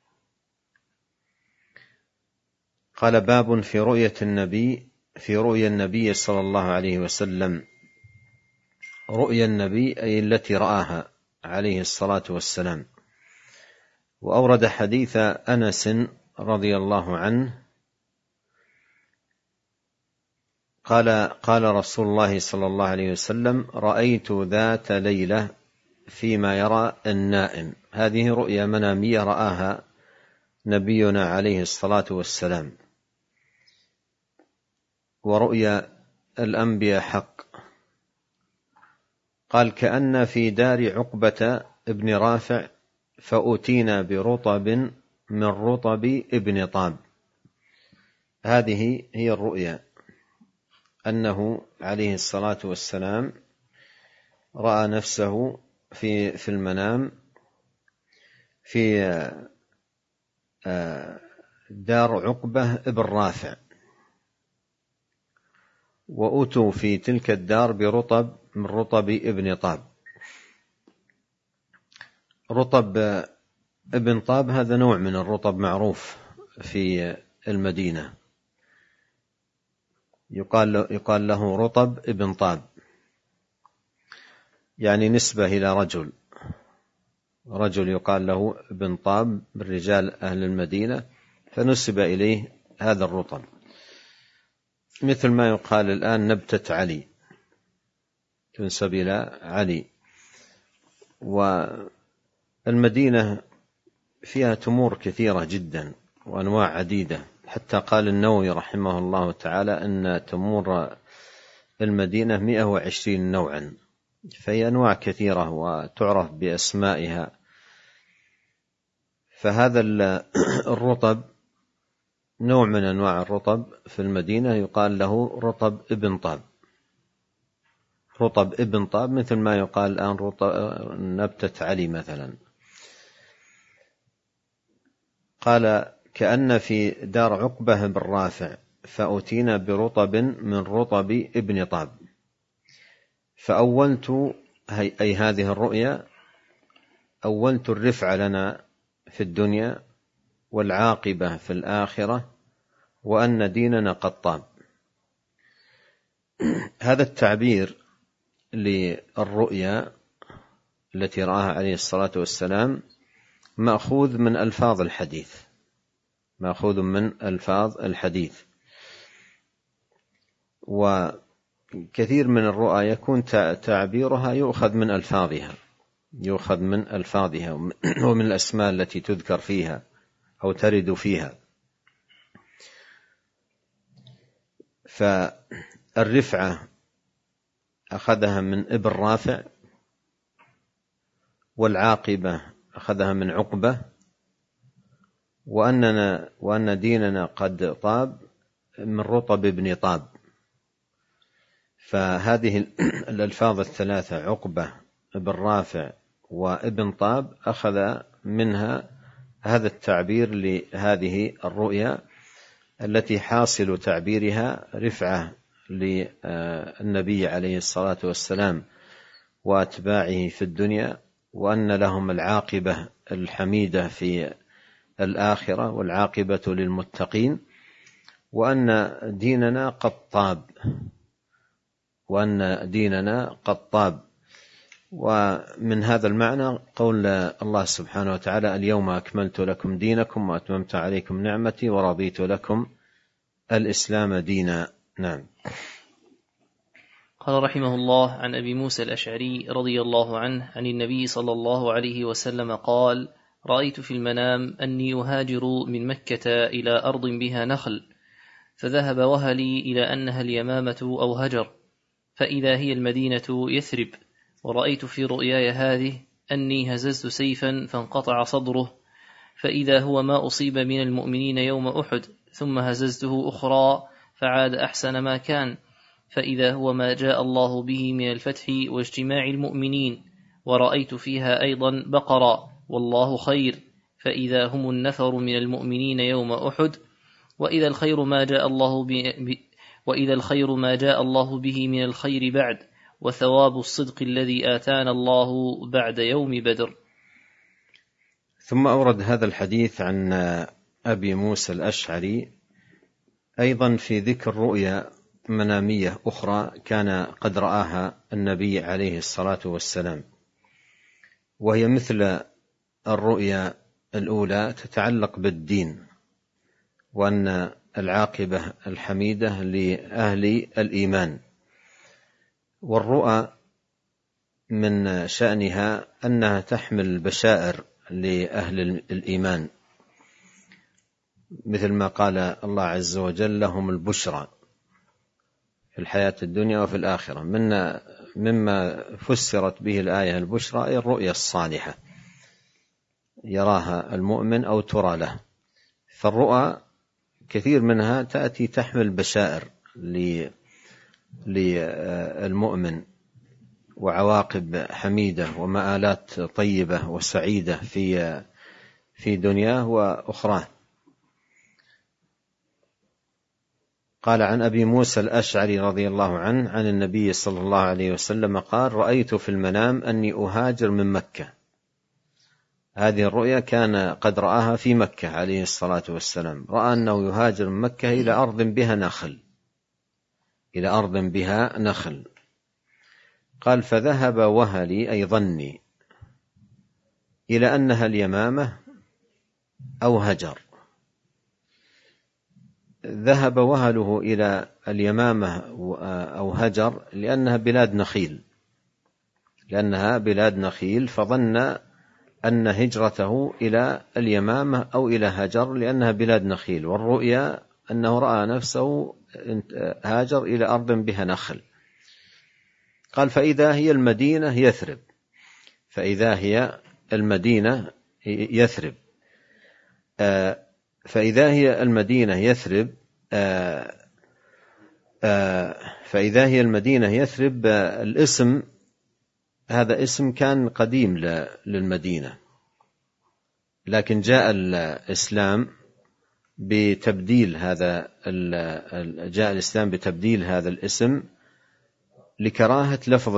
قال: باب في رؤية النبي، في رؤيا النبي صلى الله عليه وسلم. رؤيا النبي أي التي رآها عليه الصلاة والسلام. وأورد حديث أنس رضي الله عنه قال: قال رسول الله صلى الله عليه وسلم: رأيت ذات ليلة فيما يرى النائم. هذه رؤيا منامية رآها نبينا عليه الصلاة والسلام، ورؤيا الأنبياء حق. قال: كأن في دار عقبة ابن رافع فأتينا برطب من رطب ابن طاب. هذه هي الرؤيا، أنه عليه الصلاة والسلام رأى نفسه في المنام في دار عقبة ابن رافع، وأتوا في تلك الدار برطب من رطب ابن طاب. رطب ابن طاب هذا نوع من الرطب معروف في المدينة، يقال له رطب ابن طاب، يعني نسبة إلى رجل يقال له ابن طاب من رجال أهل المدينة، فنسب إليه هذا الرطب، مثل ما يقال الآن نبتة علي، تنسب إلى علي. والمدينة فيها تمور كثيرة جدا وأنواع عديدة، حتى قال النووي رحمه الله تعالى أن تمور المدينة 120 نوعا، فهي أنواع كثيرة وتعرف بأسمائها. فهذا الرطب نوع من أنواع الرطب في المدينة يقال له رطب ابن طاب. رطب ابن طاب مثل ما يقال الآن نبتة علي مثلا. قال: كأن في دار عقبة بن رافع فأتينا برطب من رطب ابن طاب. فأولت، أي هذه الرؤيا، أولت الرفع لنا في الدنيا والعاقبة في الآخرة، وأن ديننا قد طاب. هذا التعبير للرؤيا التي رآها عليه الصلاة والسلام مأخوذ من ألفاظ الحديث، وكثير من الرؤى يكون تعبيرها يؤخذ من ألفاظها ومن الأسماء التي تذكر فيها أو ترد فيها. فالرفعة أخذها من ابن رافع، والعاقبة أخذها من عقبة، وأن ديننا قد طاب من رطب ابن طاب. فهذه الألفاظ الثلاثة، عقبة، ابن رافع، وابن طاب، أخذ منها هذا التعبير لهذه الرؤيا التي حاصل تعبيرها رفعة للنبي عليه الصلاة والسلام وأتباعه في الدنيا، وأن لهم العاقبة الحميدة في الآخرة والعاقبة للمتقين، وأن ديننا قد طاب. ومن هذا المعنى قول الله سبحانه وتعالى: اليوم أكملت لكم دينكم وأتممت عليكم نعمتي ورضيت لكم الإسلام دينا. نعم. قال رحمه الله: عن أبي موسى الأشعري رضي الله عنه عن النبي صلى الله عليه وسلم قال: رأيت في المنام أني أهاجر من مكة إلى أرض بها نخل، فذهب وهلي إلى أنها اليمامة أو هجر، فإذا هي المدينة يثرب. ورأيت في رؤياي هذه أني هززت سيفا فانقطع صدره، فإذا هو ما أصيب من المؤمنين يوم أحد، ثم هززته أخرى فعاد أحسن ما كان، فإذا هو ما جاء الله به من الفتح واجتماع المؤمنين. ورأيت فيها أيضا بقرة والله خير، فإذا هم النفر من المؤمنين يوم أحد، وإذا الخير ما جاء الله به من الخير بعد، وثواب الصدق الذي آتانا الله بعد يوم بدر. ثم أورد هذا الحديث عن أبي موسى الأشعري أيضا في ذكر رؤيا منامية أخرى كان قد رآها النبي عليه الصلاة والسلام، وهي مثل الرؤيا الأولى، تتعلق بالدين، وأن العاقبة الحميدة لأهل الإيمان. والرؤى من شأنها أنها تحمل بشائر لأهل الإيمان، مثل ما قال الله عز وجل: لهم البشرى في الحياة الدنيا وفي الآخرة. مما فسرت به الآية البشرى أي الرؤيا الصالحة يراها المؤمن أو ترى له. فالرؤى كثير منها تأتي تحمل بشائر للمؤمن وعواقب حميدة ومآلات طيبة وسعيدة في دنياه وأخراه. قال عن أبي موسى الأشعري رضي الله عنه عن النبي صلى الله عليه وسلم قال: رأيت في المنام أني أهاجر من مكة. هذه الرؤيا كان قد رآها في مكة عليه الصلاة والسلام، رأى أنه يهاجر من مكة إلى أرض بها نخل. قال: فذهب وهلي أي ظني إلى أنها اليمامة أو هجر. ذهب وهله إلى اليمامة أو هجر لأنها بلاد نخيل، فظن أن هجرته إلى اليمامة أو إلى هجر لأنها بلاد نخيل، والرؤيا أنه رأى نفسه هاجر إلى أرض بها نخل. قال: فإذا هي المدينة يثرب. فإذا هي المدينة يثرب الاسم هذا اسم كان قديم للمدينة، لكن جاء الإسلام بتبديل هذا الاسم لكراهة لفظ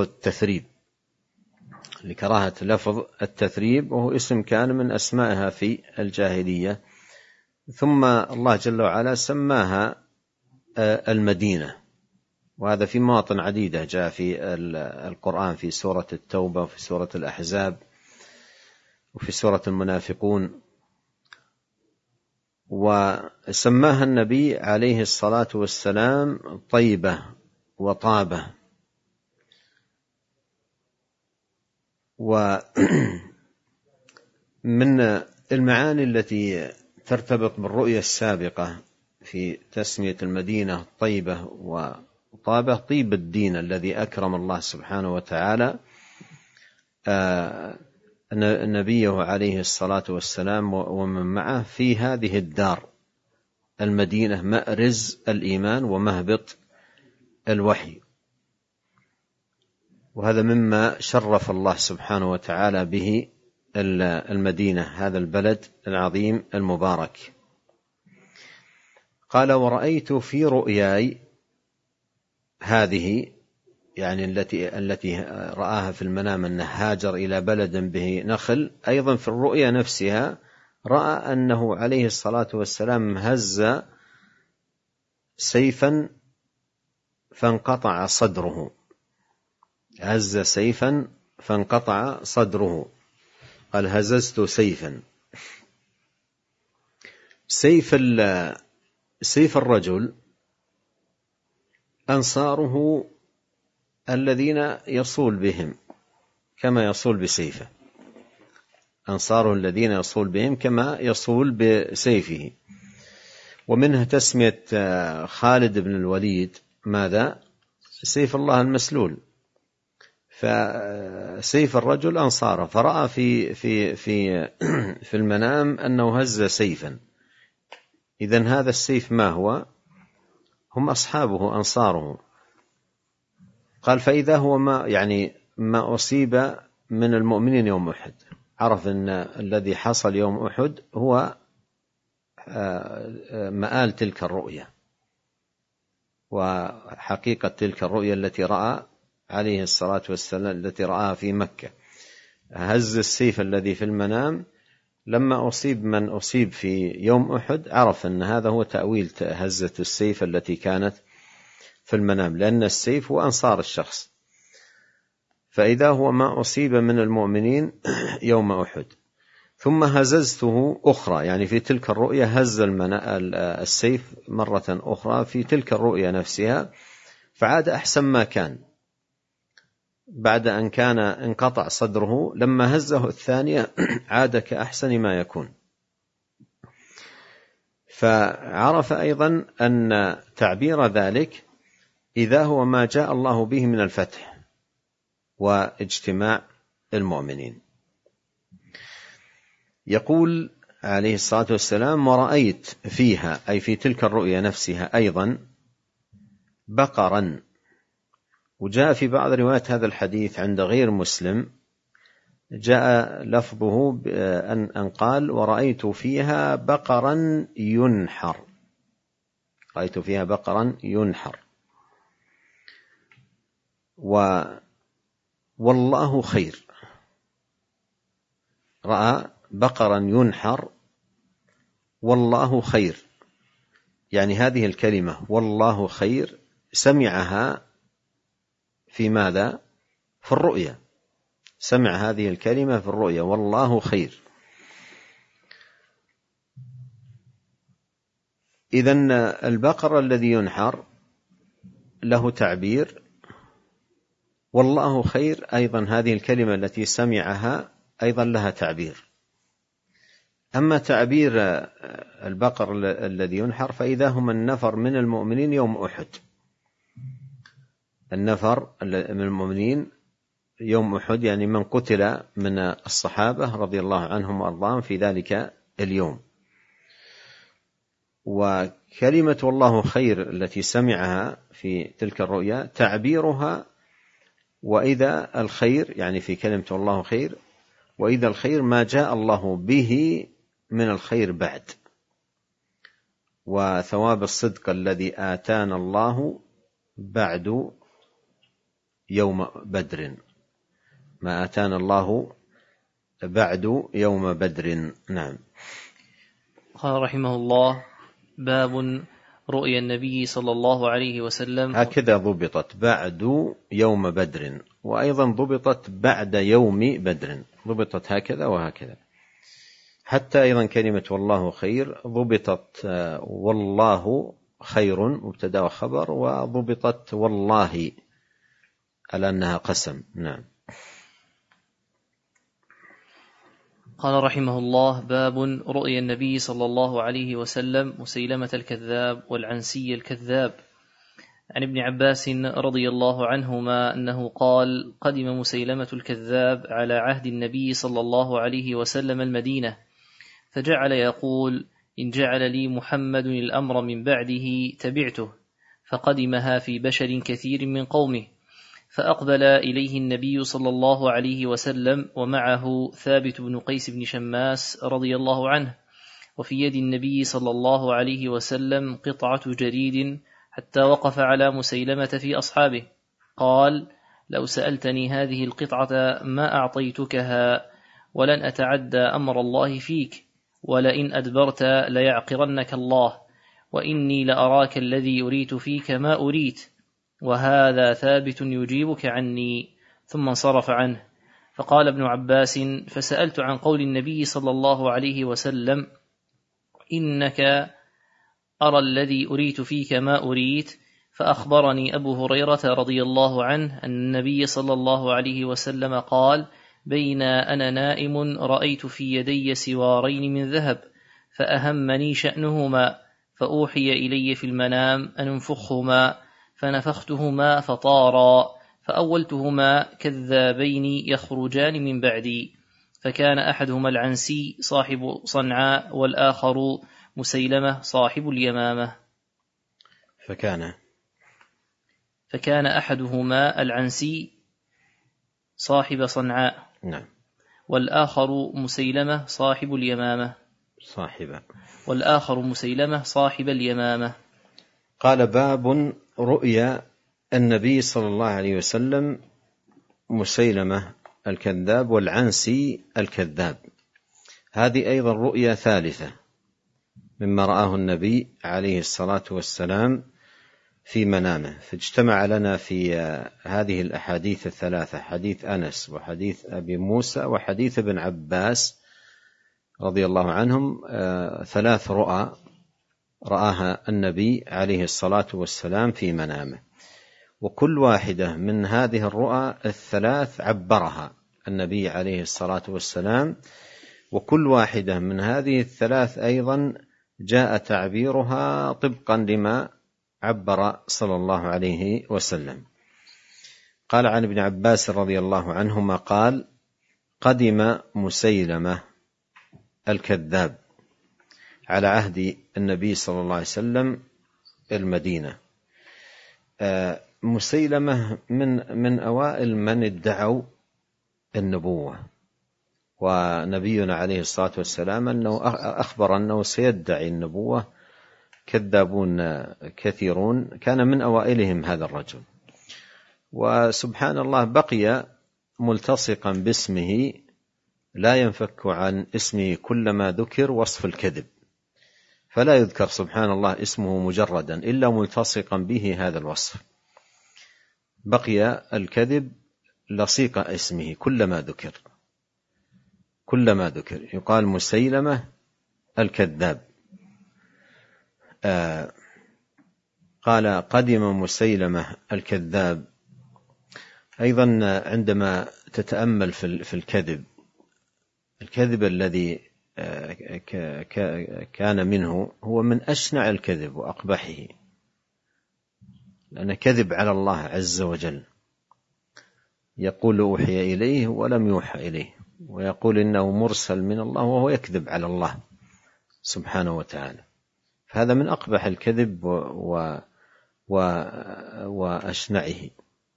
التثريب، وهو اسم كان من أسمائها في الجاهلية، ثم الله جل وعلا سماها المدينة. وهذا في مواطن عديدة جاء في القرآن، في سورة التوبة وفي سورة الأحزاب وفي سورة المنافقون. وسماها النبي عليه الصلاة والسلام طيبة وطابة. ومن المعاني التي ترتبط بالرؤية السابقة في تسمية المدينة طيبة وطابة طيب الدين الذي أكرم الله سبحانه وتعالى نبيه عليه الصلاة والسلام ومن معه في هذه الدار المدينة، مأرز الإيمان ومهبط الوحي. وهذا مما شرف الله سبحانه وتعالى به المدينة، هذا البلد العظيم المبارك. قال: ورأيت في رؤياي هذه، يعني التي رآها في المنام أنه هاجر إلى بلد به نخل، أيضا في الرؤيا نفسها رأى أنه عليه الصلاة والسلام هز سيفا فانقطع صدره. قال: هززت سيفا. سيف الرجل أنصاره الذين يصول بهم كما يصول بسيفه، أنصاره الذين يصول بهم كما يصول بسيفه. ومنها تسمية خالد بن الوليد ماذا؟ سيف الله المسلول. فسيف الرجل أنصاره، فرأى في المنام أنه هز سيفا. إذن هذا السيف ما هو؟ هم أصحابه أنصاره. قال: فإذا هو ما أصيب من المؤمنين يوم أحد. عرف أن الذي حصل يوم أحد هو مآل تلك الرؤية وحقيقة تلك الرؤية التي رأى عليه الصلاة والسلام، التي رآها في مكة. هز السيف الذي في المنام، لما أصيب من أصيب في يوم أحد عرف أن هذا هو تأويل هزة السيف التي كانت في المنام، لأن السيف هو أنصار الشخص. فإذا هو ما أصيب من المؤمنين يوم أحد. ثم هززته أخرى، يعني في تلك الرؤية هز السيف مرة أخرى في تلك الرؤية نفسها، فعاد أحسن ما كان. بعد أن كان انقطع صدره، لما هزه الثانية عاد كأحسن ما يكون. فعرف أيضا أن تعبير ذلك إذا هو ما جاء الله به من الفتح واجتماع المؤمنين. يقول عليه الصلاة والسلام: ورأيت فيها، أي في تلك الرؤيا نفسها أيضا، بقرا. وجاء في بعض روايات هذا الحديث عند غير مسلم جاء لفظه أن قال: ورأيت فيها بقرا ينحر. رأيت فيها بقرا ينحر. والله خير. رأى بقرا ينحر والله خير، يعني هذه الكلمة والله خير سمعها في ماذا؟ في الرؤيا. سمع هذه الكلمة في الرؤيا والله خير. إذن البقر الذي ينحر له تعبير، والله خير أيضا هذه الكلمة التي سمعها أيضا لها تعبير. أما تعبير البقر الذي ينحر فإذا هم النفر من المؤمنين يوم أحد. النفر من المؤمنين يوم أحد، يعني من قتل من الصحابة رضي الله عنهم وأرضاهم في ذلك اليوم. وكلمة والله خير التي سمعها في تلك الرؤيا تعبيرها وإذا الخير، يعني في كلمة والله خير، وإذا الخير ما جاء الله به من الخير بعد، وثواب الصدق الذي آتانا الله بعد يوم بدر، ما آتانا الله بعد يوم بدر. نعم. قال رحمه الله: باب رؤيا النبي صلى الله عليه وسلم. هكذا ضبطت بعد يوم بدر، وأيضا ضبطت بعد يوم بدر، ضبطت هكذا وهكذا. حتى أيضا كلمة والله خير ضبطت والله خير مبتدأ وخبر، وضبطت والله على أنها قسم. نعم. قال رحمه الله: باب رؤيا النبي صلى الله عليه وسلم مسيلمة الكذاب والعنسي الكذاب. عن ابن عباس رضي الله عنهما أنه قال: قدم مسيلمة الكذاب على عهد النبي صلى الله عليه وسلم المدينة، فجعل يقول: إن جعل لي محمد الأمر من بعده تبعته. فقدمها في بشر كثير من قومه، فأقبل إليه النبي صلى الله عليه وسلم ومعه ثابت بن قيس بن شماس رضي الله عنه، وفي يد النبي صلى الله عليه وسلم قطعة جريد، حتى وقف على مسيلمة في أصحابه قال: لو سألتني هذه القطعة ما أعطيتكها، ولن أتعدى أمر الله فيك، ولئن أدبرت ليعقرنك الله، وإني لأراك الذي أريت فيك ما أريت، وهذا ثابت يجيبك عني. ثم انصرف عنه. فقال ابن عباس: فسألت عن قول النبي صلى الله عليه وسلم: إنك أرى الذي أريت فيك ما أريت، فأخبرني أبو هريرة رضي الله عنه أن النبي صلى الله عليه وسلم قال: بين أنا نائم رأيت في يدي سوارين من ذهب، فأهمني شأنهما، فأوحي إلي في المنام أن انفخهما، فنفختهما فطارا، فأولتهما كذابين يخرجان من بعدي، فكان أحدهما العنسي صاحب صنعاء، والآخر مسيلمة صاحب اليمامة. فكان أحدهما العنسي صاحب صنعاء، نعم، والآخر مسيلمة صاحب اليمامة. والآخر مسيلمة صاحب اليمامة. قال: باب رؤيا النبي صلى الله عليه وسلم مسيلمة الكذاب والعنسي الكذاب. هذه أيضا رؤيا ثالثة مما رآه النبي عليه الصلاة والسلام في منامه. فاجتمع لنا في هذه الأحاديث الثلاثة، حديث أنس وحديث أبي موسى وحديث ابن عباس رضي الله عنهم، 3 رؤى رآها النبي عليه الصلاة والسلام في منامه. وكل واحدة من هذه الرؤى الثلاث عبرها النبي عليه الصلاة والسلام، وكل واحدة من هذه الثلاث أيضا جاء تعبيرها طبقا لما عبر صلى الله عليه وسلم. قال عن ابن عباس رضي الله عنهما قال: قدم مسيلمة الكذاب على عهد النبي صلى الله عليه وسلم المدينة. مسيلمة من أوائل من ادعوا النبوة، ونبينا عليه الصلاة والسلام أنه أخبر أنه سيدعي النبوة كذابون كثيرون، كان من أوائلهم هذا الرجل. وسبحان الله بقي ملتصقا باسمه، لا ينفك عن اسمه كلما ذكر وصف الكذب، فلا يذكر سبحان الله اسمه مجردا إلا ملتصقا به هذا الوصف. بقي الكذب لصيق اسمه كلما ذكر يقال مسيلمة الكذاب. قال قدم مسيلمة الكذاب. أيضا عندما تتأمل في الكذب الذي كان منه هو من أشنع الكذب وأقبحه، لأنه كذب على الله عز وجل، يقول أوحي إليه ولم يوحى إليه، ويقول إنه مرسل من الله وهو يكذب على الله سبحانه وتعالى. فهذا من أقبح الكذب وأشنعه.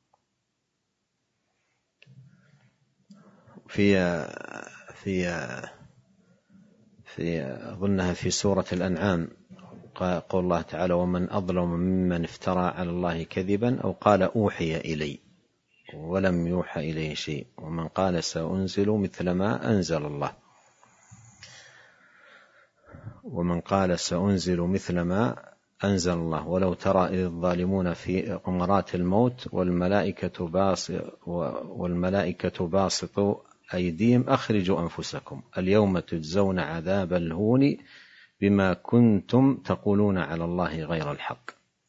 في أظنها في سورة الأنعام قول الله تعالى: ومن أظلم ممن افترى على الله كذبا أو قال أوحي إلي ولم يوحى إليه شيء ومن قال سأنزل مثل ما أنزل الله ولو ترى إذ الظالمون في غمرات الموت والملائكة باسطوا أيديهم أخرجوا أنفسكم اليوم تجزون عذاب الهون بما كنتم تقولون على الله غير الحق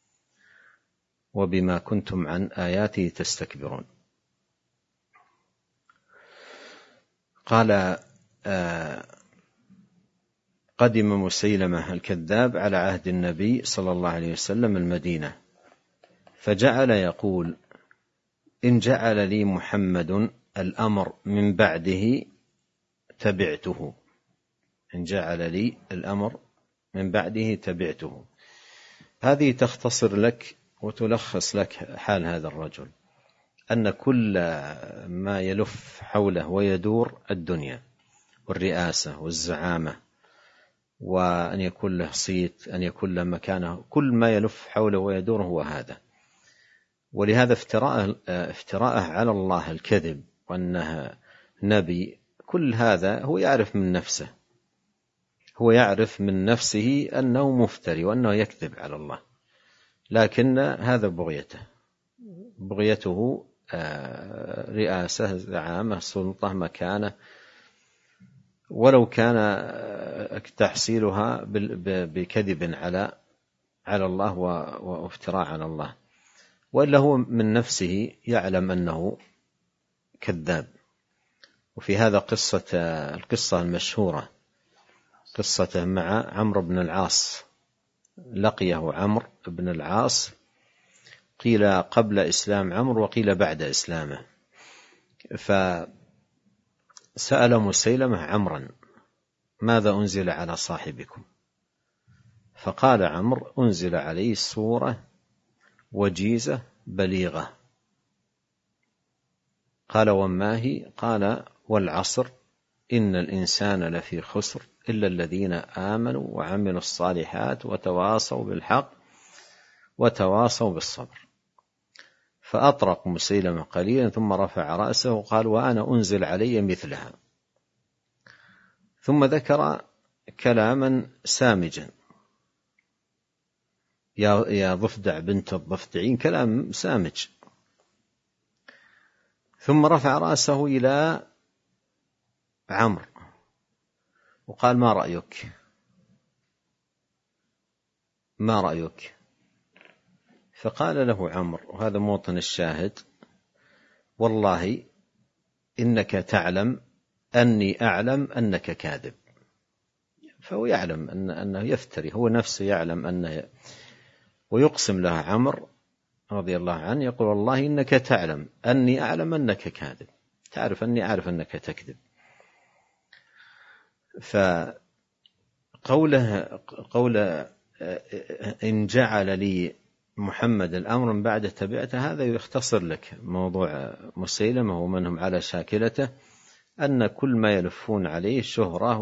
وبما كنتم عن آياته تستكبرون. قال قدم مسيلمة الكذاب على عهد النبي صلى الله عليه وسلم المدينة، فجعل يقول: إن جعل لي محمد الأمر من بعده تبعته. إن جعل لي الأمر من بعده تبعته. هذه تختصر لك وتلخص لك حال هذا الرجل، أن كل ما يلف حوله ويدور الدنيا والرئاسة والزعامة، وأن يكون له صيت، أن يكون له مكانه، كل ما يلف حوله ويدور هو هذا. ولهذا افتراءه على الله الكذب وأنه نبي، كل هذا هو يعرف من نفسه أنه مفتري وأنه يكذب على الله، لكن هذا بغيته رئاسة، زعامة، سلطة، مكانة، ولو كان تحصيلها بكذب على الله وافتراء على الله، وإلا هو من نفسه يعلم أنه كذاب. وفي هذا القصة المشهورة، قصته مع عمرو بن العاص. لقيه عمرو بن العاص، قيل قبل إسلام عمرو وقيل بعد إسلامه، فسأل مسيلمة عمرا: ماذا أنزل على صاحبكم؟ فقال عمرو: أنزل عليه سورة وجيزة بليغة. قال: وما هي؟ قال: والعصر إن الإنسان لفي خسر إلا الذين آمنوا وعملوا الصالحات وتواصوا بالحق وتواصوا بالصبر. فأطرق مسيلمة قليلا ثم رفع رأسه وقال: وأنا أنزل علي مثلها. ثم ذكر كلاما سامجا: يا ضفدع بنت الضفدعين، كلام سامج. ثم رفع رأسه إلى عمرو وقال: ما رأيك؟ فقال له عمرو، وهذا موطن الشاهد: والله إنك تعلم أني أعلم أنك كاذب. فهو يعلم أنه يفتري، هو نفسه يعلم أنه، ويقسم له عمرو رضي الله عنه، يقول: والله إنك تعلم أني أعلم أنك كاذب، تعرف أني أعرف أنك تكذب. قوله إن جعل لي محمد الأمر من بعد تبعته، هذا يختصر لك موضوع مسيلمة ومنهم على شاكلته، أن كل ما يلفون عليه شهرة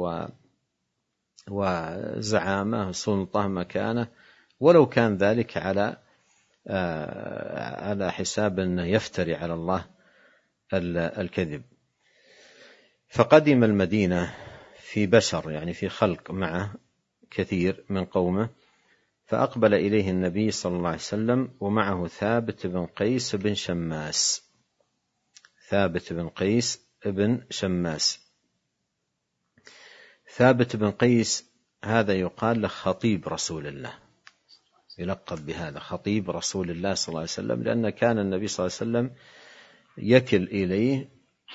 وزعامة، سلطة، مكانة، ولو كان ذلك على حساب أنه يفتري على الله الكذب. فقدم المدينة في بشر، يعني في خلق معه كثير من قومه، فأقبل إليه النبي صلى الله عليه وسلم ومعه ثابت بن قيس بن شماس. ثابت بن قيس بن شماس. ثابت بن قيس هذا يقال له خطيب رسول الله، يلقب بهذا خطيب رسول الله صلى الله عليه وسلم، لأن كان النبي صلى الله عليه وسلم يكل إليه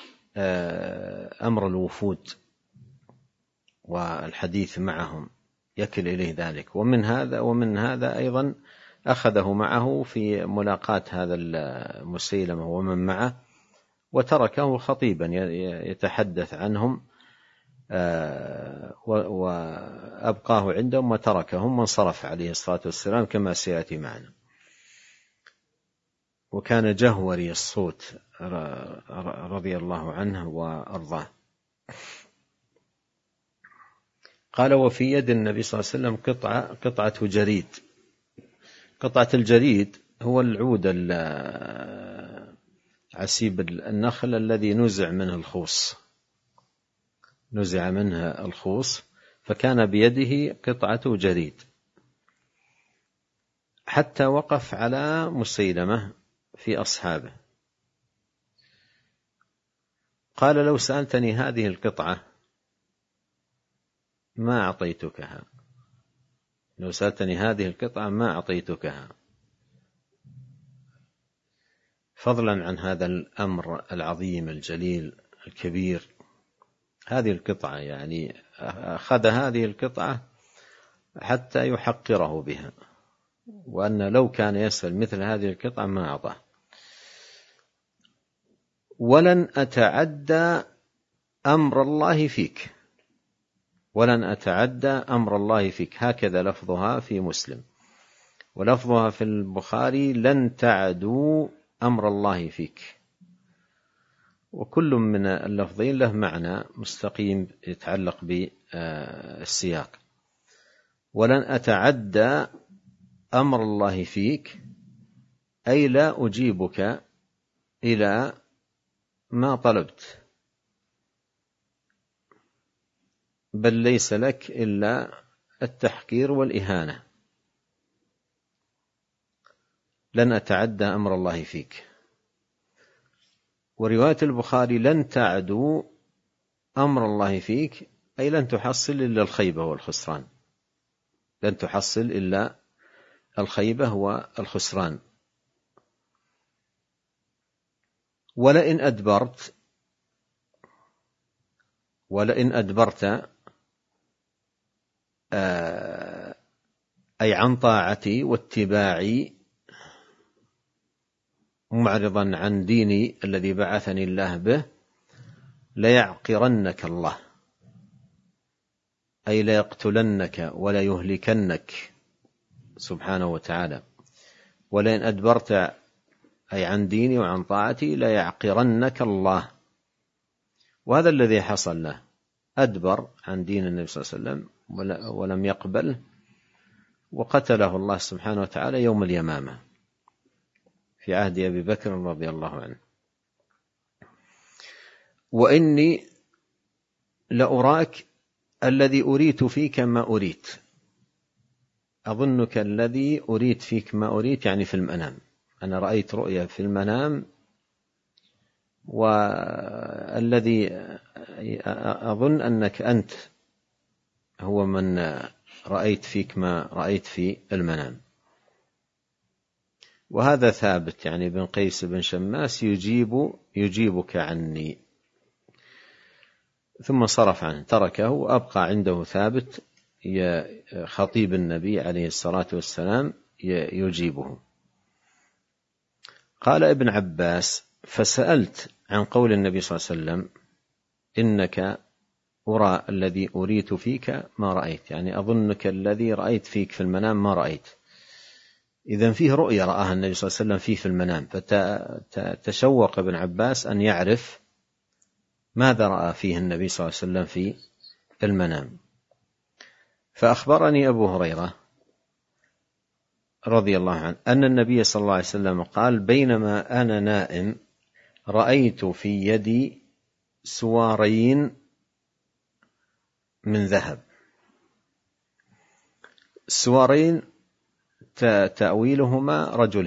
أمر الوفود والحديث معهم، يكل إليه ذلك. ومن هذا أيضا أخذه معه في ملاقاة هذا المسيلمة ومن معه، وتركه خطيبا يتحدث عنهم، وأبقاه عندهم وتركهم وانصرف عليه الصلاة والسلام كما سيأتي معنا. وكان جهوري الصوت رضي الله عنه وأرضاه. قال: وفي يد النبي صلى الله عليه وسلم قطعة جريد. قطعة الجريد هو العود عسيب النخل الذي نزع منه الخوص، فكان بيده قطعة جريد، حتى وقف على مسيلمة في أصحابه. قال: لو سألتني هذه القطعة ما أعطيتكها، لو سألتني هذه القطعة ما أعطيتكها، فضلا عن هذا الأمر العظيم الجليل الكبير. هذه القطعة يعني أخذ هذه القطعة حتى يحقره بها، وأن لو كان يسأل مثل هذه القطعة ما أعطاه. ولن أتعدى أمر الله فيك، ولن أتعدى أمر الله فيك، هكذا لفظها في مسلم، ولفظها في البخاري: لن تعدوا أمر الله فيك. وكل من اللفظين له معنى مستقيم يتعلق بالسياق. ولن أتعدى أمر الله فيك أي لا أجيبك إلى ما طلبت، بل ليس لك إلا التحقير والإهانة. لن أتعدى أمر الله فيك. ورواية البخاري: لن تعدوا أمر الله فيك أي لن تحصل إلا الخيبة والخسران، لن تحصل إلا الخيبة والخسران. ولئن أدبرت أي عن طاعتي واتباعي، معرضا عن ديني الذي بعثني الله به، ليعقرنك الله أي ليقتلنك ولا يهلكنك سبحانه وتعالى. ولئن أدبرت أي عن ديني وعن طاعتي ليعقرنك الله. وهذا الذي حصل له، أدبر عن دين النبي صلى الله عليه وسلم ولم يقبل، وقتله الله سبحانه وتعالى يوم اليمامة في عهد أبي بكر رضي الله عنه. وإني لأراك الذي أريت فيك ما أريت، أظنك الذي أريت فيك ما أريت، يعني في المنام. أنا رأيت رؤيا في المنام، والذي أظن أنك أنت هو من رأيت فيك ما رأيت في المنام. وهذا ثابت، يعني بن قيس بن شماس يجيبك عني. ثم صرف عنه تركه، وأبقى عنده ثابت خطيب النبي عليه الصلاة والسلام يجيبه. قال ابن عباس: فسألت عن قول النبي صلى الله عليه وسلم: إنك أرى الذي أريت فيك ما رأيت، يعني أظنك الذي رأيت فيك في المنام ما رأيت. إذن فيه رؤية رآها النبي صلى الله عليه وسلم فيه في المنام، فتشوق ابن عباس أن يعرف ماذا رأى فيه النبي صلى الله عليه وسلم في المنام. فأخبرني أبو هريرة رضي الله عنه أن النبي صلى الله عليه وسلم قال: بينما أنا نائم رأيت في يدي سوارين من ذهب. السوارين تأويلهما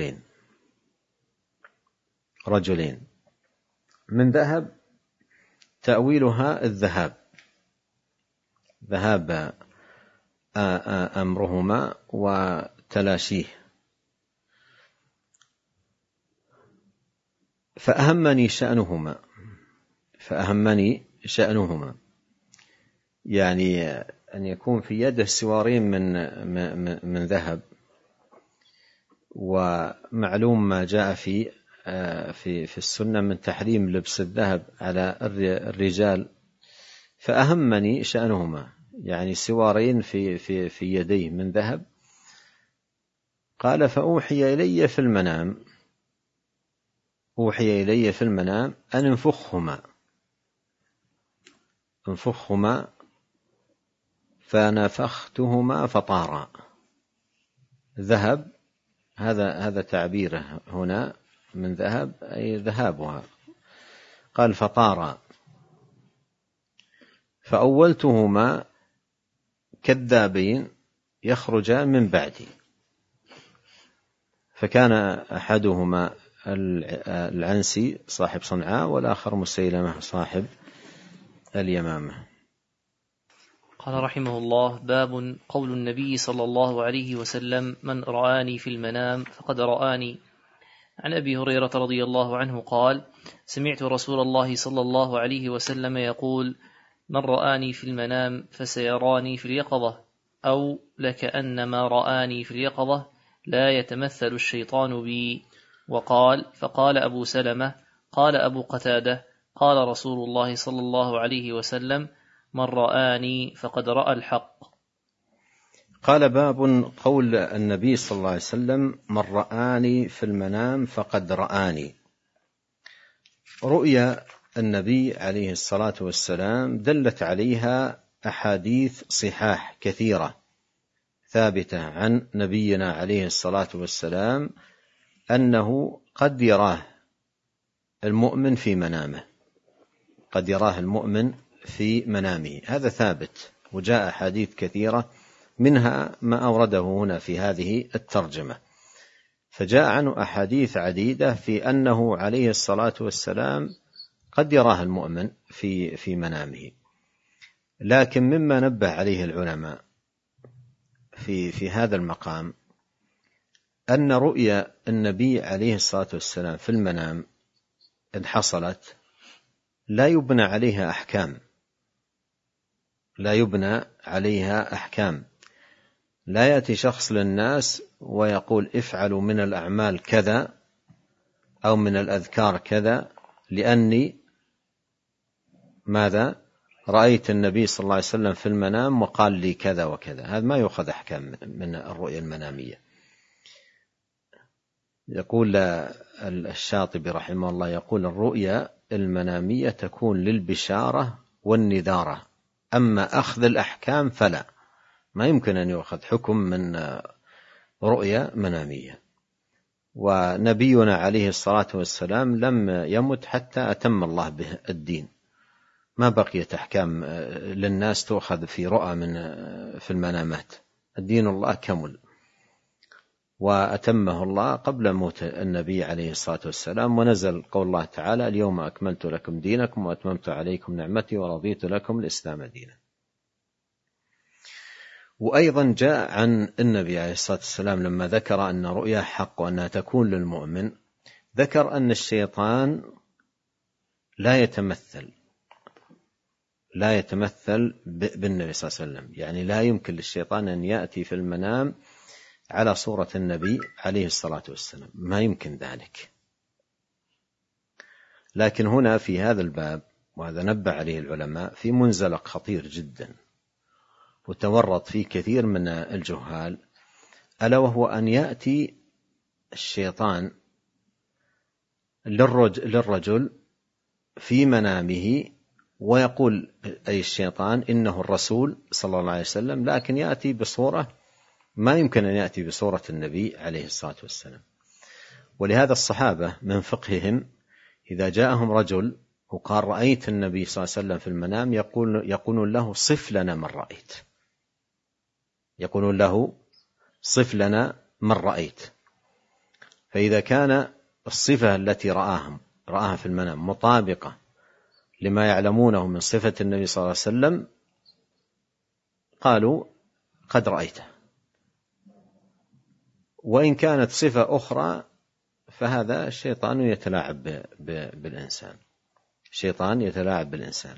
رجلين، من ذهب تأويلها الذهاب، ذهاب أمرهما وتلاشيه. فأهمني شأنهما، يعني أن يكون في يده سوارين من ذهب. ومعلوم ما جاء في السنة من تحريم لبس الذهب على الرجال، فأهمني شأنهما، يعني سوارين في يديه من ذهب. قال: فأوحي إلي في المنام أن انفخهما، فنفختهما فطارا. ذهب، هذا تعبيره هنا، من ذهب أي ذهابها. قال: فطارا، فأولتهما كذابين يخرجان من بعدي، فكان أحدهما العنسي صاحب صنعاء، والآخر مسيلمة صاحب اليمامة. قال رحمه الله: باب قول النبي صلى الله عليه وسلم: من رآني في المنام فقد رآني. عن أبي هريرة رضي الله عنه قال: سمعت رسول الله صلى الله عليه وسلم يقول: من رآني في المنام فسيراني في اليقظة، أو لكأنما رآني في اليقظة، لا يتمثل الشيطان بي. وقال: فقال أبو سلمة: قال أبو قتادة: قال رسول الله صلى الله عليه وسلم: من رآني فقد رأى الحق. قال: باب قول النبي صلى الله عليه وسلم: من رآني في المنام فقد رآني. رؤيا النبي عليه الصلاة والسلام دلت عليها أحاديث صحاح كثيرة ثابتة عن نبينا عليه الصلاة والسلام أنه قد يراه المؤمن في منامه، قد يراه المؤمن في منامه، هذا ثابت. وجاء أحاديث كثيرة، منها ما أورده هنا في هذه الترجمة. فجاء عنه أحاديث عديدة في أنه عليه الصلاة والسلام قد يراه المؤمن في منامه. لكن مما نبه عليه العلماء في هذا المقام أن رؤيا النبي عليه الصلاة والسلام في المنام إن حصلت لا يبنى عليها أحكام. لا يأتي شخص للناس ويقول: افعلوا من الأعمال كذا أو من الأذكار كذا لأني ماذا رأيت النبي صلى الله عليه وسلم في المنام وقال لي كذا وكذا. هذا ما يؤخذ أحكام من الرؤيا المنامية. يقول الشاطبي رحمه الله، يقول: الرؤيا المنامية تكون للبشارة والنذارة، أما أخذ الأحكام فلا، ما يمكن أن يؤخذ حكم من رؤيا منامية. ونبينا عليه الصلاة والسلام لم يمت حتى أتم الله به الدين، ما بقيت أحكام للناس تؤخذ في رؤى في المنامات. الدين الله كمل وأتمه الله قبل موت النبي عليه الصلاة والسلام، ونزل قول الله تعالى: اليوم أكملت لكم دينكم وأتممت عليكم نعمتي ورضيت لكم الإسلام دينا. وأيضا جاء عن النبي عليه الصلاة والسلام لما ذكر أن رؤيا حق وأنها تكون للمؤمن، ذكر أن الشيطان لا يتمثل بالنبي صلى الله عليه وسلم، يعني لا يمكن للشيطان أن يأتي في المنام على صورة النبي عليه الصلاة والسلام، ما يمكن ذلك. لكن هنا في هذا الباب، وهذا نبه عليه العلماء، في منزلق خطير جدا وتورط فيه كثير من الجهال، ألا وهو أن يأتي الشيطان للرجل في منامه ويقول أي الشيطان إنه الرسول صلى الله عليه وسلم، لكن يأتي بصورة ما يمكن أن يأتي بصورة النبي عليه الصلاة والسلام. ولهذا الصحابة من فقههم إذا جاءهم رجل وقال رأيت النبي صلى الله عليه وسلم في المنام يقولون له صف لنا من رأيت، يقولون له صف لنا من رأيت. فإذا كان الصفة التي رآها في المنام مطابقة لما يعلمونه من صفة النبي صلى الله عليه وسلم قالوا قد رأيته. وإن كانت صفة أخرى فهذا الشيطان يتلاعب بالإنسان، الشيطان يتلاعب بالإنسان.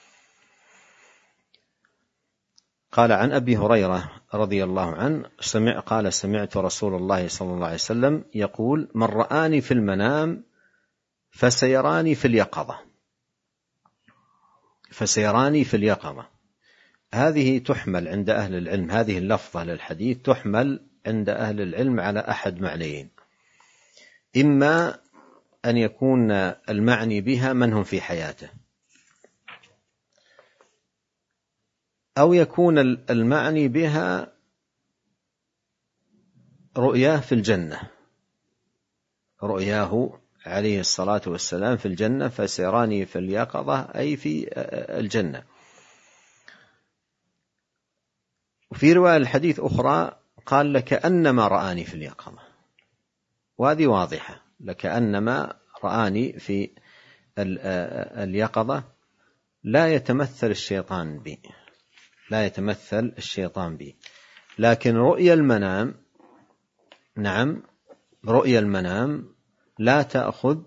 قال عن أبي هريرة رضي الله عنه قال سمعت رسول الله صلى الله عليه وسلم يقول من رآني في المنام فسيراني في اليقظة. فسيراني في اليقظة هذه تحمل عند أهل العلم، هذه اللفظة للحديث تحمل عند أهل العلم على أحد معنيين: إما أن يكون المعني بها من هم في حياته، أو يكون المعني بها رؤياه في الجنة، رؤياه عليه الصلاة والسلام في الجنة، فسيراني في اليقظة أي في الجنة. وفي رواية الحديث أخرى قال لكأنما رآني في اليقظة، وهذه واضحة، لكأنما رآني في اليقظة لا يتمثل الشيطان بي، لا يتمثل الشيطان بي. لكن رؤيا المنام، نعم رؤيا المنام لا تأخذ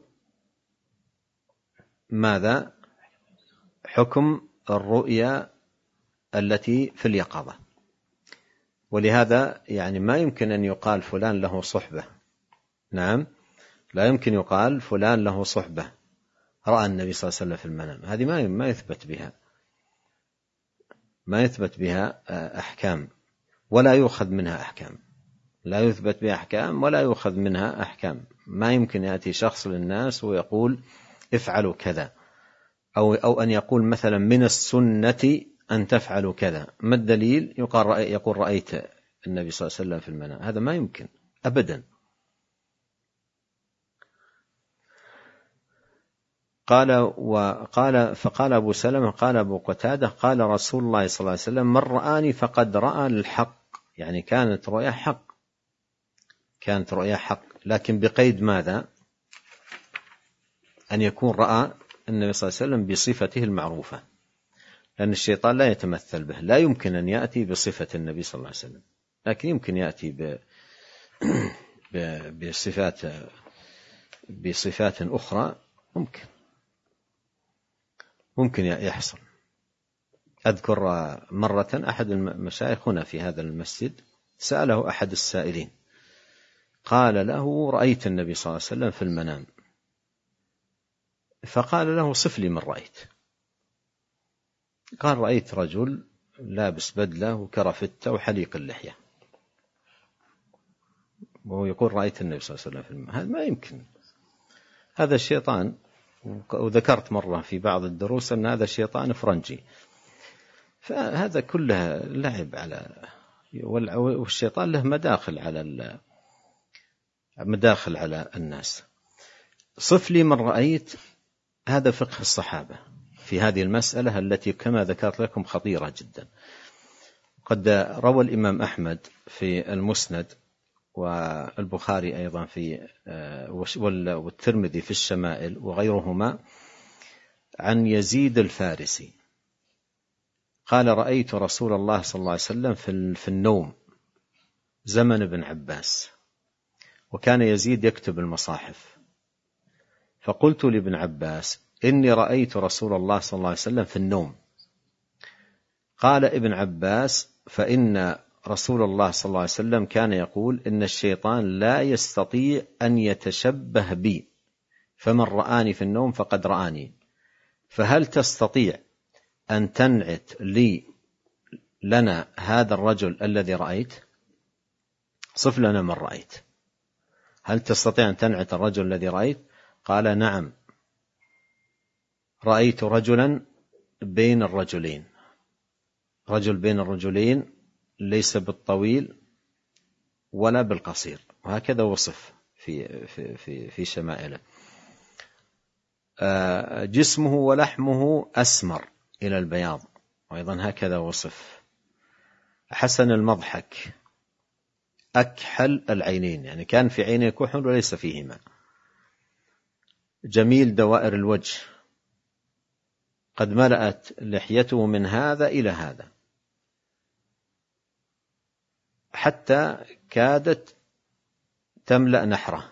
ماذا؟ حكم الرؤيا التي في اليقظة. ولهذا يعني ما يمكن أن يقال فلان له صحبة، نعم لا يمكن يقال فلان له صحبة رأى النبي صلى الله عليه وسلم في المنام، هذه ما يثبت بها، ما يثبت بها أحكام ولا يؤخذ منها أحكام، لا يثبت بها أحكام ولا يؤخذ منها أحكام. ما يمكن يأتي شخص للناس ويقول افعلوا كذا، أو أن يقول مثلا من السنة أن تفعلوا كذا، ما الدليل؟ يقول رأيت النبي صلى الله عليه وسلم في المنام، هذا ما يمكن أبدا. فقال أبو سلمة قال أبو قتادة قال رسول الله صلى الله عليه وسلم من رآني فقد رأى الحق، يعني كانت رؤيا حق، كانت رؤيا حق، لكن بقيد ماذا؟ أن يكون رأى النبي صلى الله عليه وسلم بصفته المعروفة، لأن الشيطان لا يتمثل به، لا يمكن أن يأتي بصفة النبي صلى الله عليه وسلم، لكن يمكن يأتي بصفات أخرى، ممكن يحصل. أذكر مرة أحد المشايخ هنا في هذا المسجد سأله أحد السائلين قال له رأيت النبي صلى الله عليه وسلم في المنام، فقال له صف لي من رأيت. قال رأيت رجل لابس بدلة وكرفتة وحليق اللحية، وهو يقول رأيت النبي صلى الله عليه وسلم في المنام. هذا ما يمكن، هذا الشيطان. وذكرت مرة في بعض الدروس أن هذا الشيطان فرنجي، فهذا كله لعب والشيطان له مداخل على الناس. صف لي من رأيت، هذا فقه الصحابة في هذه المسألة التي كما ذكرت لكم خطيرة جدا. قد روى الإمام أحمد في المسند، والبخاري أيضا والترمذي في الشمائل وغيرهما عن يزيد الفارسي قال رأيت رسول الله صلى الله عليه وسلم في النوم زمن ابن عباس، وكان يزيد يكتب المصاحف، فقلت لابن عباس إني رأيت رسول الله صلى الله عليه وسلم في النوم. قال ابن عباس فإن رسول الله صلى الله عليه وسلم كان يقول إن الشيطان لا يستطيع أن يتشبه بي، فمن رآني في النوم فقد رآني، فهل تستطيع أن تنعت لنا هذا الرجل الذي رأيت؟ صف لنا من رأيت، هل تستطيع أن تنعت الرجل الذي رأيت؟ قال نعم، رأيت رجلا بين الرجلين، رجل بين الرجلين ليس بالطويل ولا بالقصير، وهكذا وصف في شمائله. جسمه ولحمه أسمر إلى البياض، وأيضا هكذا وصف. حسن المضحك، أكحل العينين، يعني كان في عينيه كحل وليس فيهما. جميل دوائر الوجه، قد ملأت لحيته من هذا إلى هذا حتى كادت تملأ نحره.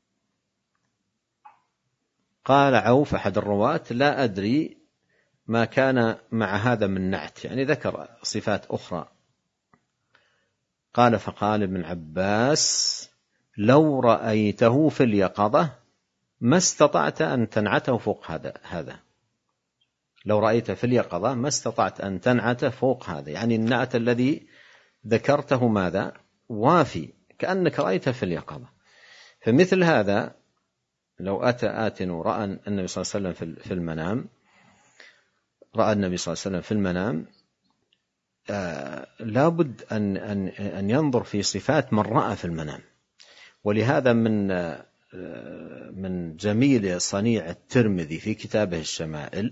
قال عوف أحد الرواة لا أدري ما كان مع هذا من نعت، يعني ذكر صفات أخرى. قال فقال ابن عباس لو رأيته في اليقظة ما استطعت أن تنعته فوق هذا، لو رأيته في اليقظة ما استطعت أن تنعته فوق هذا، يعني النعت الذي ذكرته ماذا؟ وافي، كأنك رأيته في اليقظة. فمثل هذا لو أتى آت ورأى النبي صلى الله عليه وسلم في المنام، رأى النبي صلى الله عليه وسلم في المنام، لابد أن ينظر في صفات من رأى في المنام. ولهذا من جميل صنيع الترمذي في كتابه الشمائل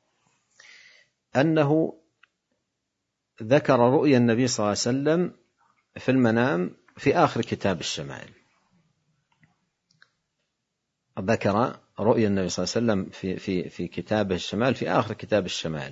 أنه ذكر رؤيا النبي صلى الله عليه وسلم في المنام في آخر كتاب الشمائل، ذكر رؤيا النبي صلى الله عليه وسلم في كتابه الشمائل في آخر كتاب الشمائل،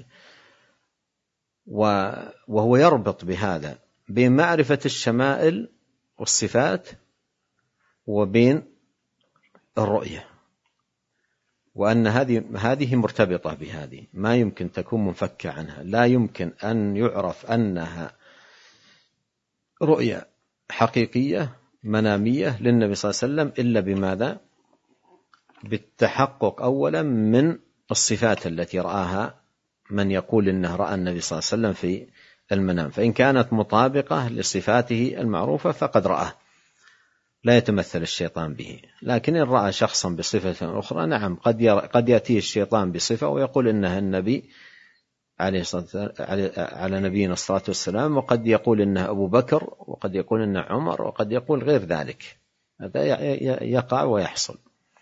وهو يربط بهذا بين معرفة الشمائل والصفات وبين الرؤية، وأن هذه مرتبطة بهذه، ما يمكن تكون منفكة عنها، لا يمكن أن يعرف أنها رؤية حقيقية منامية للنبي صلى الله عليه وسلم إلا بماذا؟ بالتحقق أولا من الصفات التي رآها من يقول إنه رأى النبي صلى الله عليه وسلم في المنام، فإن كانت مطابقة لصفاته المعروفة فقد رآه، لا يتمثل الشيطان به. لكن إن رأى شخصا بصفة أخرى نعم قد يأتيه الشيطان بصفة ويقول إنها النبي على نبينا الصلاة والسلام، وقد يقول إنه أبو بكر، وقد يقول إنه عمر، وقد يقول غير ذلك. هذا يقع ويحصل.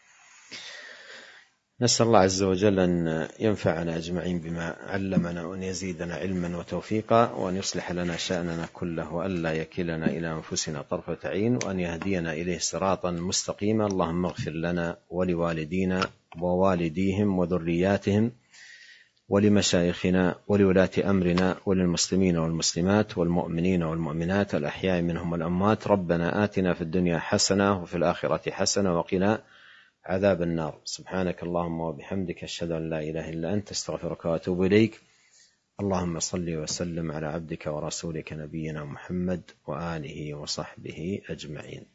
نسأل الله عز وجل أن ينفعنا أجمعين بما علمنا، وأن يزيدنا علما وتوفيقا، وأن يصلح لنا شأننا كله، وألا يكلنا إلى أنفسنا طرفة عين، وأن يهدينا إليه صراطا مستقيما. اللهم اغفر لنا ولوالدينا ووالديهم وذرياتهم ولمشايخنا ولولاة أمرنا وللمسلمين والمسلمات والمؤمنين والمؤمنات الأحياء منهم والأموات. ربنا آتنا في الدنيا حسنة وفي الآخرة حسنة وقنا عذاب النار. سبحانك اللهم وبحمدك، أشهد أن لا إله إلا أنت، استغفرك وأتوب إليك. اللهم صل وسلم على عبدك ورسولك نبينا محمد وآله وصحبه أجمعين.